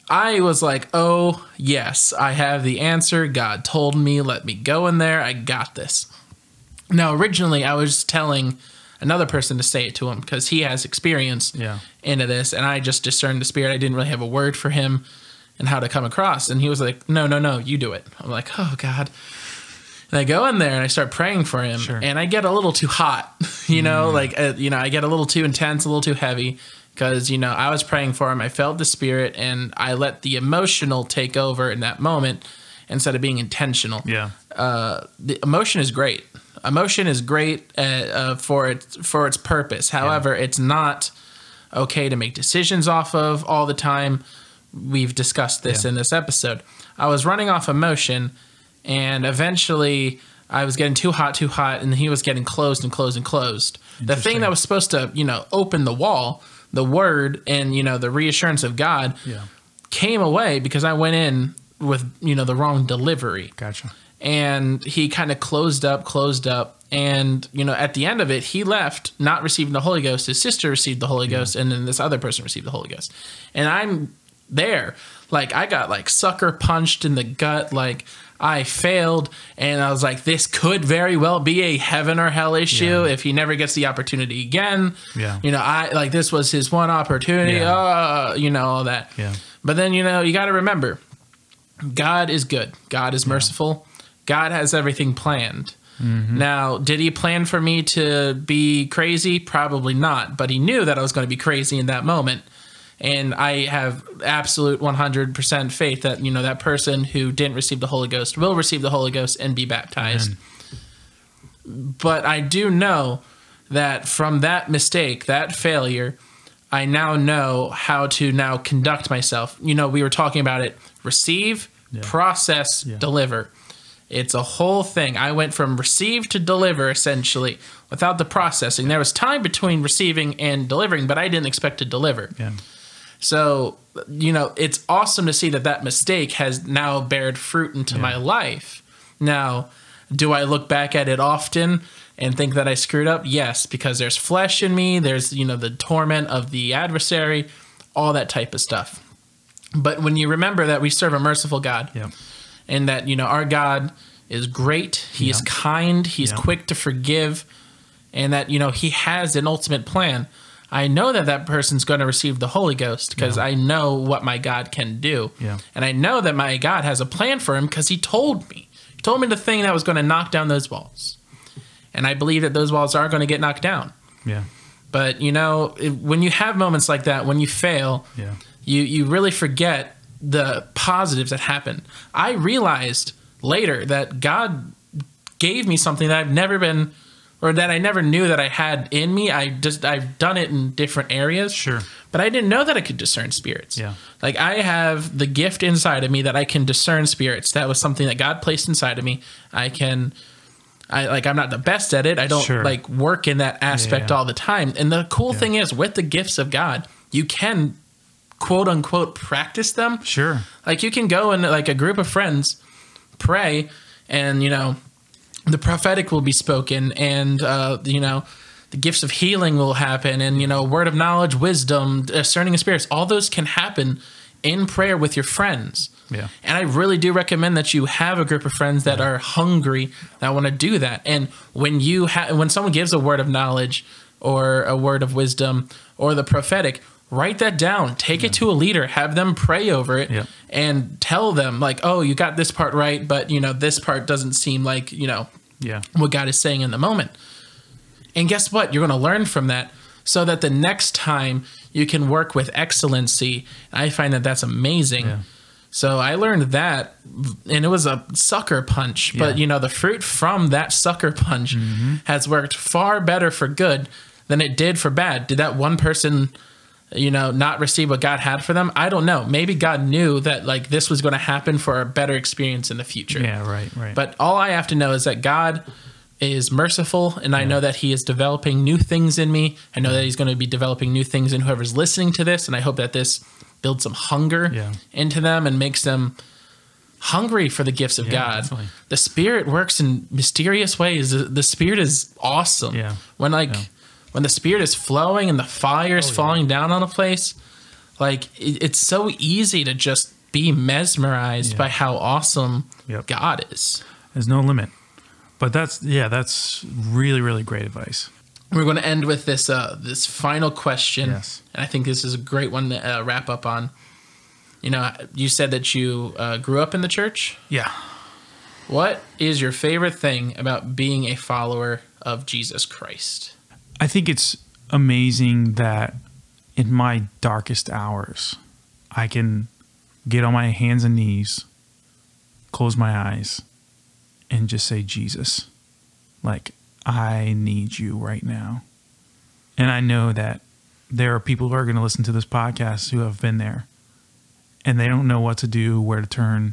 I was like, oh, yes, I have the answer. God told me, let me go in there. I got this. Now, originally, I was telling another person to say it to him because he has experience yeah. into this, and I just discerned the Spirit. I didn't really have a word for him and how to come across, and he was like, no, no, no, you do it. I'm like, oh, God. And I go in there, and I start praying for him, sure. and I get a little too hot, you know, mm. like, uh, you know, I get a little too intense, a little too heavy, because, you know, I was praying for him. I felt the Spirit, and I let the emotional take over in that moment instead of being intentional. Yeah. Uh, the emotion is great. Emotion is great uh, uh, for its for its purpose. However, yeah. it's not okay to make decisions off of all the time. We've discussed this yeah. in this episode. I was running off emotion, and eventually I was getting too hot, too hot, and he was getting closed and closed and closed. The thing that was supposed to, you know, open the wall, the word and, you know, the reassurance of God yeah. came away because I went in with, you know, the wrong delivery. Gotcha. And he kind of closed up, closed up. And, you know, at the end of it, he left not receiving the Holy Ghost. His sister received the Holy yeah. Ghost, and then this other person received the Holy Ghost. And I'm there. Like, I got, like, sucker punched in the gut. Like, I failed. And I was like, this could very well be a heaven or hell issue yeah. if he never gets the opportunity again. Yeah. You know, I like, this was his one opportunity. Yeah. Uh, you know, all that. Yeah. But then, you know, you got to remember, God is good. God is merciful. Yeah. God has everything planned. Mm-hmm. Now, did he plan for me to be crazy? Probably not, but he knew that I was going to be crazy in that moment. And I have absolute one hundred percent faith that, you know, that person who didn't receive the Holy Ghost will receive the Holy Ghost and be baptized. Amen. But I do know that from that mistake, that failure, I now know how to now conduct myself. You know, we were talking about it. Receive, yeah. process, yeah. deliver. It's a whole thing. I went from receive to deliver, essentially, without the processing. There was time between receiving and delivering, but I didn't expect to deliver. Yeah. So, you know, it's awesome to see that that mistake has now bared fruit into yeah. my life. Now, do I look back at it often and think that I screwed up? Yes, because there's flesh in me. There's, you know, the torment of the adversary, all that type of stuff. But when you remember that we serve a merciful God, yeah. and that, you know, our God is great, he yeah. is kind, he's yeah. quick to forgive, and that, you know, he has an ultimate plan, I know that that person's going to receive the Holy Ghost because yeah. I know what my God can do. Yeah. And I know that my God has a plan for him because he told me. He told me the thing that was going to knock down those walls. And I believe that those walls are going to get knocked down. Yeah. But, you know, it, when you have moments like that, when you fail, yeah. you, you really forget the positives that happen. I realized later that God gave me something that I've never been, or that I never knew that I had in me. I just, I've done it in different areas. Sure. But I didn't know that I could discern spirits. Yeah. Like, I have the gift inside of me that I can discern spirits. That was something that God placed inside of me. I can, I like, I'm not the best at it. I don't sure. like work in that aspect yeah. all the time. And the cool yeah. thing is, with the gifts of God, you can quote unquote practice them. Sure. Like, you can go in like a group of friends, pray, and, you know, the prophetic will be spoken, and, uh, you know, the gifts of healing will happen, and, you know, word of knowledge, wisdom, discerning of spirits, all those can happen in prayer with your friends. Yeah. And I really do recommend that you have a group of friends that yeah. are hungry, that want to do that. And when you ha- when someone gives a word of knowledge or a word of wisdom or the prophetic, write that down, take yeah. it to a leader, have them pray over it, yeah. and tell them, like, oh, you got this part right, but, you know, this part doesn't seem like, you know, yeah. what God is saying in the moment. And guess what? You're going to learn from that so that the next time you can work with excellency. I find that that's amazing. Yeah. So I learned that, and it was a sucker punch. Yeah. But, you know, the fruit from that sucker punch mm-hmm. has worked far better for good than it did for bad. Did that one person, you know, not receive what God had for them? I don't know. Maybe God knew that, like, this was going to happen for a better experience in the future. Yeah, right, right. But all I have to know is that God is merciful, and I yeah. know that he is developing new things in me. I know that he's going to be developing new things in whoever's listening to this, and I hope that this builds some hunger yeah. into them and makes them hungry for the gifts of yeah, God. Definitely. The Spirit works in mysterious ways. The, the Spirit is awesome. Yeah. When, like... Yeah. When the Spirit is flowing and the fire is oh, falling yeah. down on a place, like, it, it's so easy to just be mesmerized yeah. by how awesome yep. God is. There's no limit. But that's, yeah, that's really, really great advice. We're going to end with this uh, this final question. Yes. And I think this is a great one to uh, wrap up on. You know, you said that you uh, grew up in the church. Yeah. What is your favorite thing about being a follower of Jesus Christ? I think it's amazing that in my darkest hours, I can get on my hands and knees, close my eyes, and just say, Jesus, like, I need you right now. And I know that there are people who are going to listen to this podcast who have been there, and they don't know what to do, where to turn,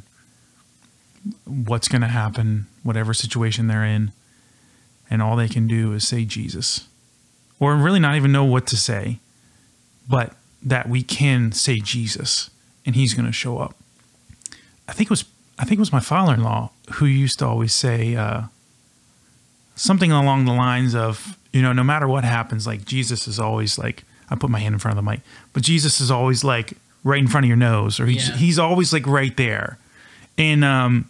what's going to happen, whatever situation they're in. And all they can do is say, Jesus. Or really not even know what to say, but that we can say Jesus, and he's going to show up. I think it was I think it was my father-in-law who used to always say uh, something along the lines of, you know, no matter what happens, like, Jesus is always like, I put my hand in front of the mic, but Jesus is always like right in front of your nose, or he's, yeah. he's always like right there. And um,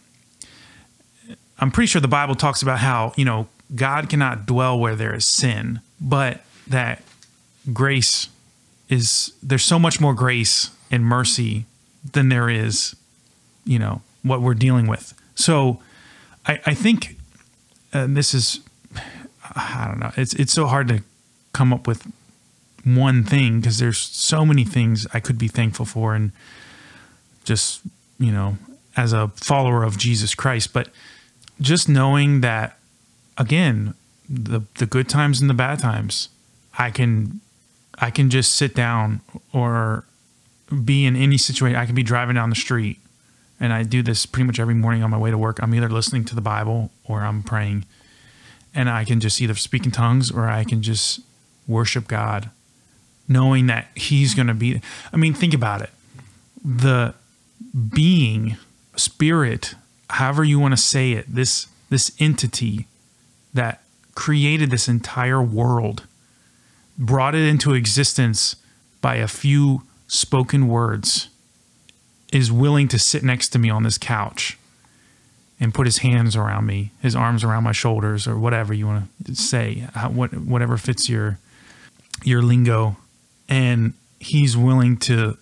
I'm pretty sure the Bible talks about how, you know, God cannot dwell where there is sin, but that grace is, there's so much more grace and mercy than there is, you know, what we're dealing with. So I, I think and this is, I don't know. It's it's so hard to come up with one thing because there's so many things I could be thankful for, and just, you know, as a follower of Jesus Christ. But just knowing that, again, the the good times and the bad times, I can I can just sit down or be in any situation. I can be driving down the street, and I do this pretty much every morning on my way to work. I'm either listening to the Bible or I'm praying, and I can just either speak in tongues or I can just worship God, knowing that He's going to be. I mean, think about it. The being, spirit, however you want to say it, this this entity that created this entire world, brought it into existence by a few spoken words, is willing to sit next to me on this couch and put his hands around me, his arms around my shoulders, or whatever you want to say, how, what, whatever fits your your lingo. And he's willing to,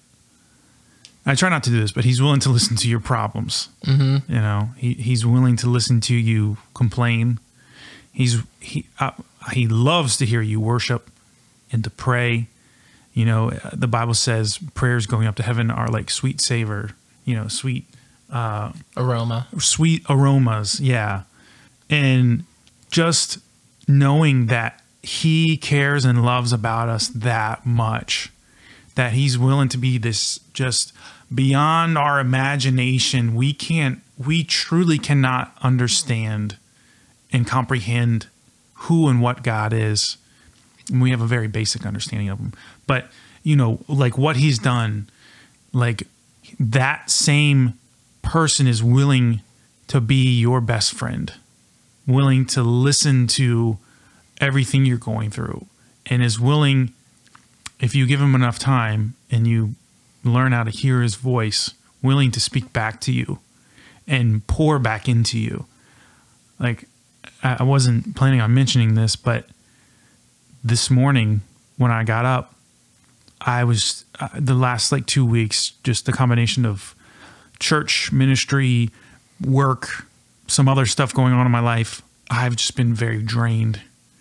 I try not to do this, but he's willing to listen to your problems. Mm-hmm. You know, he, he's willing to listen to you complain. He's he uh, he loves to hear you worship and to pray. You know, the Bible says prayers going up to heaven are like sweet savor, you know, sweet uh, aroma, sweet aromas. Yeah. And just knowing that he cares and loves about us that much, that he's willing to be this just beyond our imagination. We can't, we truly cannot understand and comprehend who and what God is. And we have a very basic understanding of him. But, you know, like what he's done, like that same person is willing to be your best friend, willing to listen to everything you're going through, and is willing, if you give him enough time and you learn how to hear his voice, willing to speak back to you and pour back into you. Like, I wasn't planning on mentioning this, but this morning when I got up, I was uh, the last like two weeks, just the combination of church, ministry, work, some other stuff going on in my life. I've just been very drained.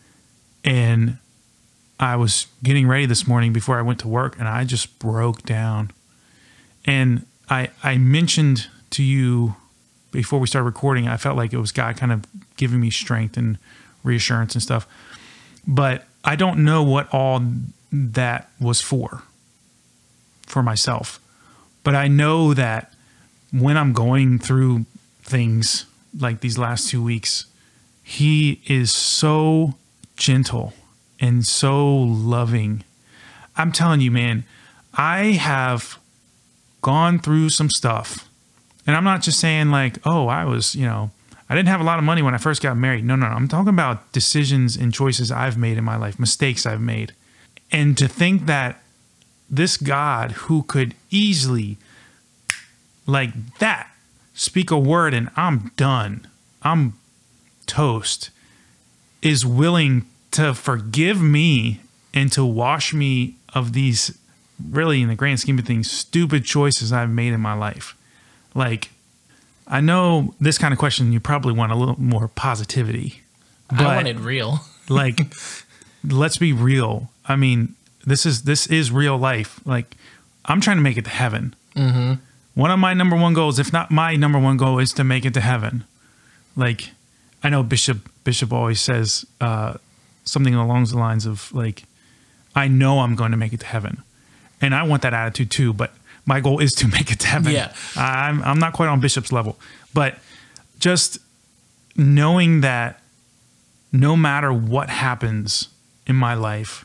And I was getting ready this morning before I went to work, and I just broke down. And I I mentioned to you before we started recording, I felt like it was God kind of giving me strength and reassurance and stuff. But I don't know what all that was for, for myself. But I know that when I'm going through things like these last two weeks, he is so gentle and so loving. I'm telling you, man, I have gone through some stuff. And I'm not just saying like, oh, I was, you know, I didn't have a lot of money when I first got married. No, no, no. I'm talking about decisions and choices I've made in my life, mistakes I've made. And to think that this God who could easily, like that, speak a word and I'm done, I'm toast, is willing to forgive me and to wash me of these, really in the grand scheme of things, stupid choices I've made in my life. Like, I know this kind of question, you probably want a little more positivity. But I wanted real. Like, let's be real. I mean, this is this is real life. Like, I'm trying to make it to heaven. Mm-hmm. One of my number one goals, if not my number one goal, is to make it to heaven. Like, I know Bishop Bishop always says uh, something along the lines of like, I know I'm going to make it to heaven, and I want that attitude too. But my goal is to make it to heaven. Yeah. I'm I'm not quite on Bishop's level, but just knowing that no matter what happens in my life,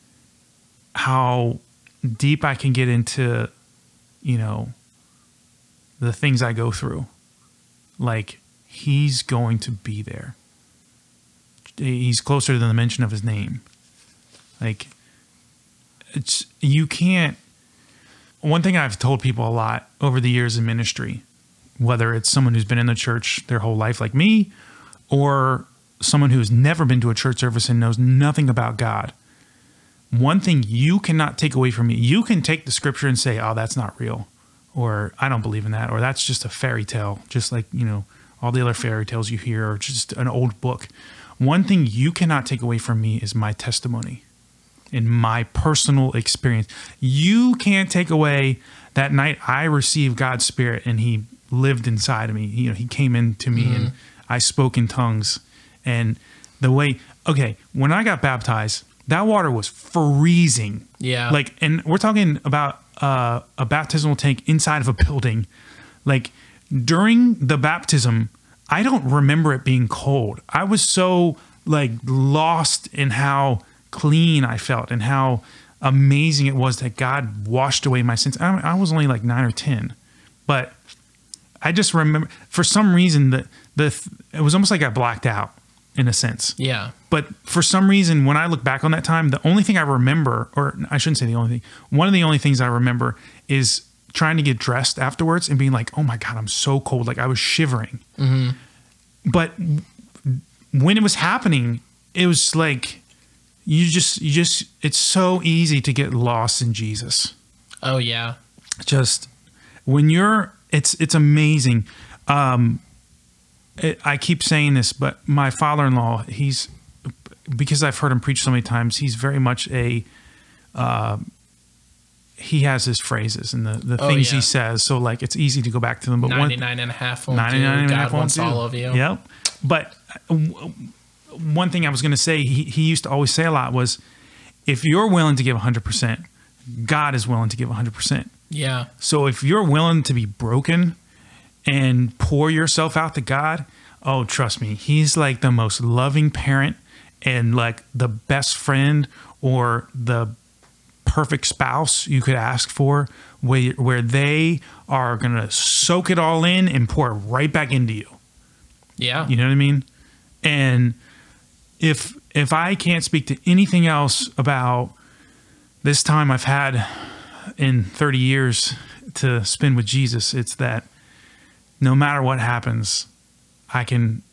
how deep I can get into, you know, the things I go through, like he's going to be there. He's closer than the mention of his name. Like, it's, you can't, one thing I've told people a lot over the years in ministry, whether it's someone who's been in the church their whole life like me, or someone who's never been to a church service and knows nothing about God, one thing you cannot take away from me, you can take the scripture and say, oh, that's not real, or I don't believe in that, or that's just a fairy tale, just like, you know, all the other fairy tales you hear are just an old book. One thing you cannot take away from me is my testimony and my personal experience. You can't take away that night I received God's Spirit and he lived inside of me. You know, he came into me mm-hmm. and I spoke in tongues. And the way, okay, when I got baptized, that water was freezing. Yeah. Like, and we're talking about uh, a baptismal tank inside of a building. Like, during the baptism, I don't remember it being cold. I was so, like, lost in how clean I felt and how amazing it was that God washed away my sins. I, I was only like nine or ten, but I just remember, for some reason, that the it was almost like I blacked out in a sense. Yeah. But for some reason, when I look back on that time, the only thing I remember, or I shouldn't say the only thing, one of the only things I remember is trying to get dressed afterwards and being like, oh my God, I'm so cold. Like I was shivering. Mm-hmm. But when it was happening, it was like, you just, you just, it's so easy to get lost in Jesus. Oh yeah. Just when you're, it's, it's amazing. Um, it, I keep saying this, but my father-in-law, he's, because I've heard him preach so many times, he's very much a, uh, he has his phrases and the, the oh, things yeah. he says. So like, it's easy to go back to them, but ninety-nine and a half won't ninety-nine do. and a half God wants won't do. all of you. Yep. But one thing I was going to say, he, he used to always say a lot was, if you're willing to give one hundred percent, God is willing to give one hundred percent. Yeah. So if you're willing to be broken and pour yourself out to God, oh, trust me, he's like the most loving parent and like the best friend or the perfect spouse you could ask for, where, where they are going to soak it all in and pour it right back into you. Yeah. You know what I mean? And if if I can't speak to anything else about this time I've had in thirty years to spend with Jesus, it's that no matter what happens, I can,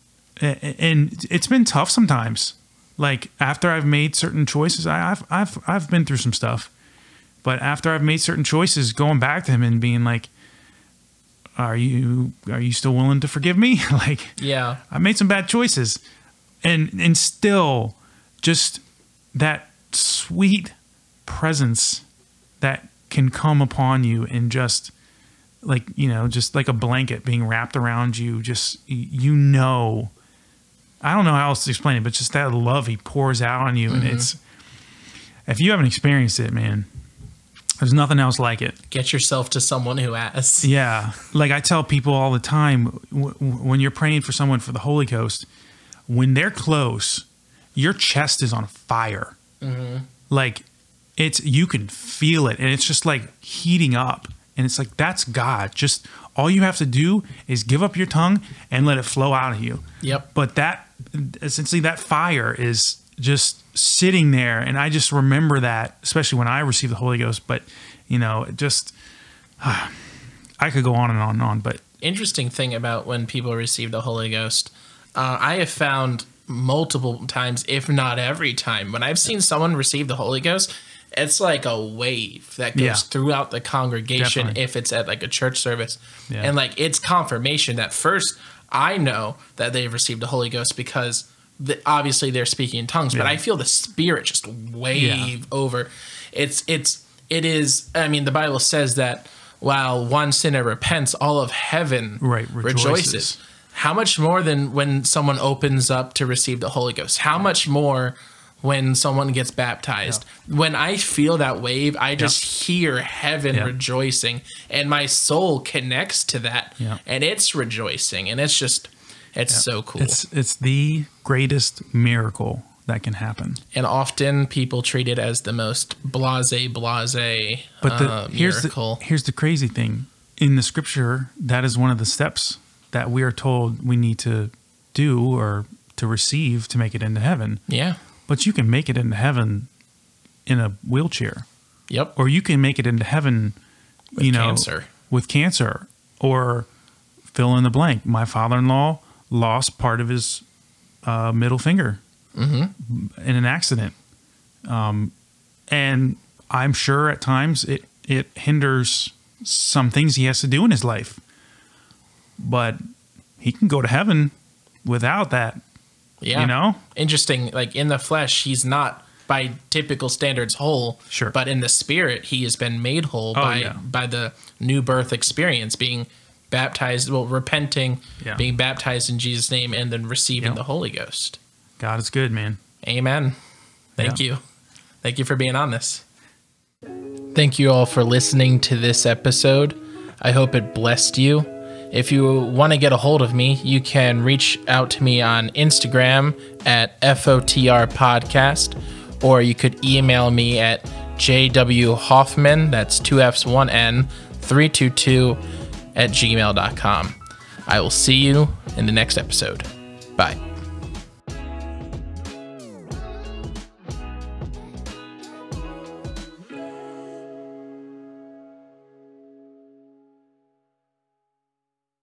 and it's been tough sometimes. Like after I've made certain choices, I, I've I've I've been through some stuff, but after I've made certain choices, going back to him and being like, "Are you are you still willing to forgive me?" Like, yeah, I made some bad choices, and and still, just that sweet presence that can come upon you and just like, you know, just like a blanket being wrapped around you. Just, you know. I don't know how else to explain it, but just that love he pours out on you. Mm-hmm. And it's, if you haven't experienced it, man, there's nothing else like it. Get yourself to someone who has. Yeah. Like I tell people all the time, w- when you're praying for someone for the Holy Ghost, when they're close, your chest is on fire. Mm-hmm. Like it's, you can feel it and it's just like heating up. And it's like, that's God. Just all you have to do is give up your tongue and let it flow out of you. Yep. But that, essentially that fire is just sitting there. And I just remember that, especially when I received the Holy Ghost. But, you know, it just, uh, I could go on and on and on. But interesting thing about when people receive the Holy Ghost, uh, I have found multiple times, if not every time, when I've seen someone receive the Holy Ghost, it's like a wave that goes yeah. throughout the congregation. Definitely. If it's at like a church service. Yeah. And like it's confirmation that first I know that they've received the Holy Ghost because the, obviously they're speaking in tongues, yeah. but I feel the Spirit just wave yeah. over. It's, it's, it is, I mean, the Bible says that while one sinner repents, all of heaven right, rejoices. rejoices. How much more than when someone opens up to receive the Holy Ghost? How much more when someone gets baptized? Yeah. When I feel that wave, I just yeah. hear heaven yeah. rejoicing, and my soul connects to that, yeah. and it's rejoicing, and it's just, it's yeah. so cool. It's it's the greatest miracle that can happen. And often people treat it as the most blase, blase but the, uh, here's miracle. The, here's the crazy thing. In the scripture, that is one of the steps that we are told we need to do or to receive to make it into heaven. Yeah. But you can make it into heaven in a wheelchair. Yep. Or you can make it into heaven, with you know, cancer. with cancer, or fill in the blank. My father-in-law lost part of his uh, middle finger mm-hmm. in an accident. Um, and I'm sure at times it, it hinders some things he has to do in his life. But he can go to heaven without that. Yeah. You know? Interesting. Like in the flesh, he's not by typical standards whole. Sure. But in the spirit, he has been made whole Oh, by yeah. by the new birth experience, being baptized, well, repenting, Yeah. being baptized in Jesus' name, and then receiving Yep. the Holy Ghost. God is good, man. Amen. Thank Yeah. you. Thank you for being on this. Thank you all for listening to this episode. I hope it blessed you. If you want to get a hold of me, you can reach out to me on Instagram at F O T R Podcast, or you could email me at J W Hoffman, that's two F's, one N, three two two at gmail dot com. I will see you in the next episode. Bye.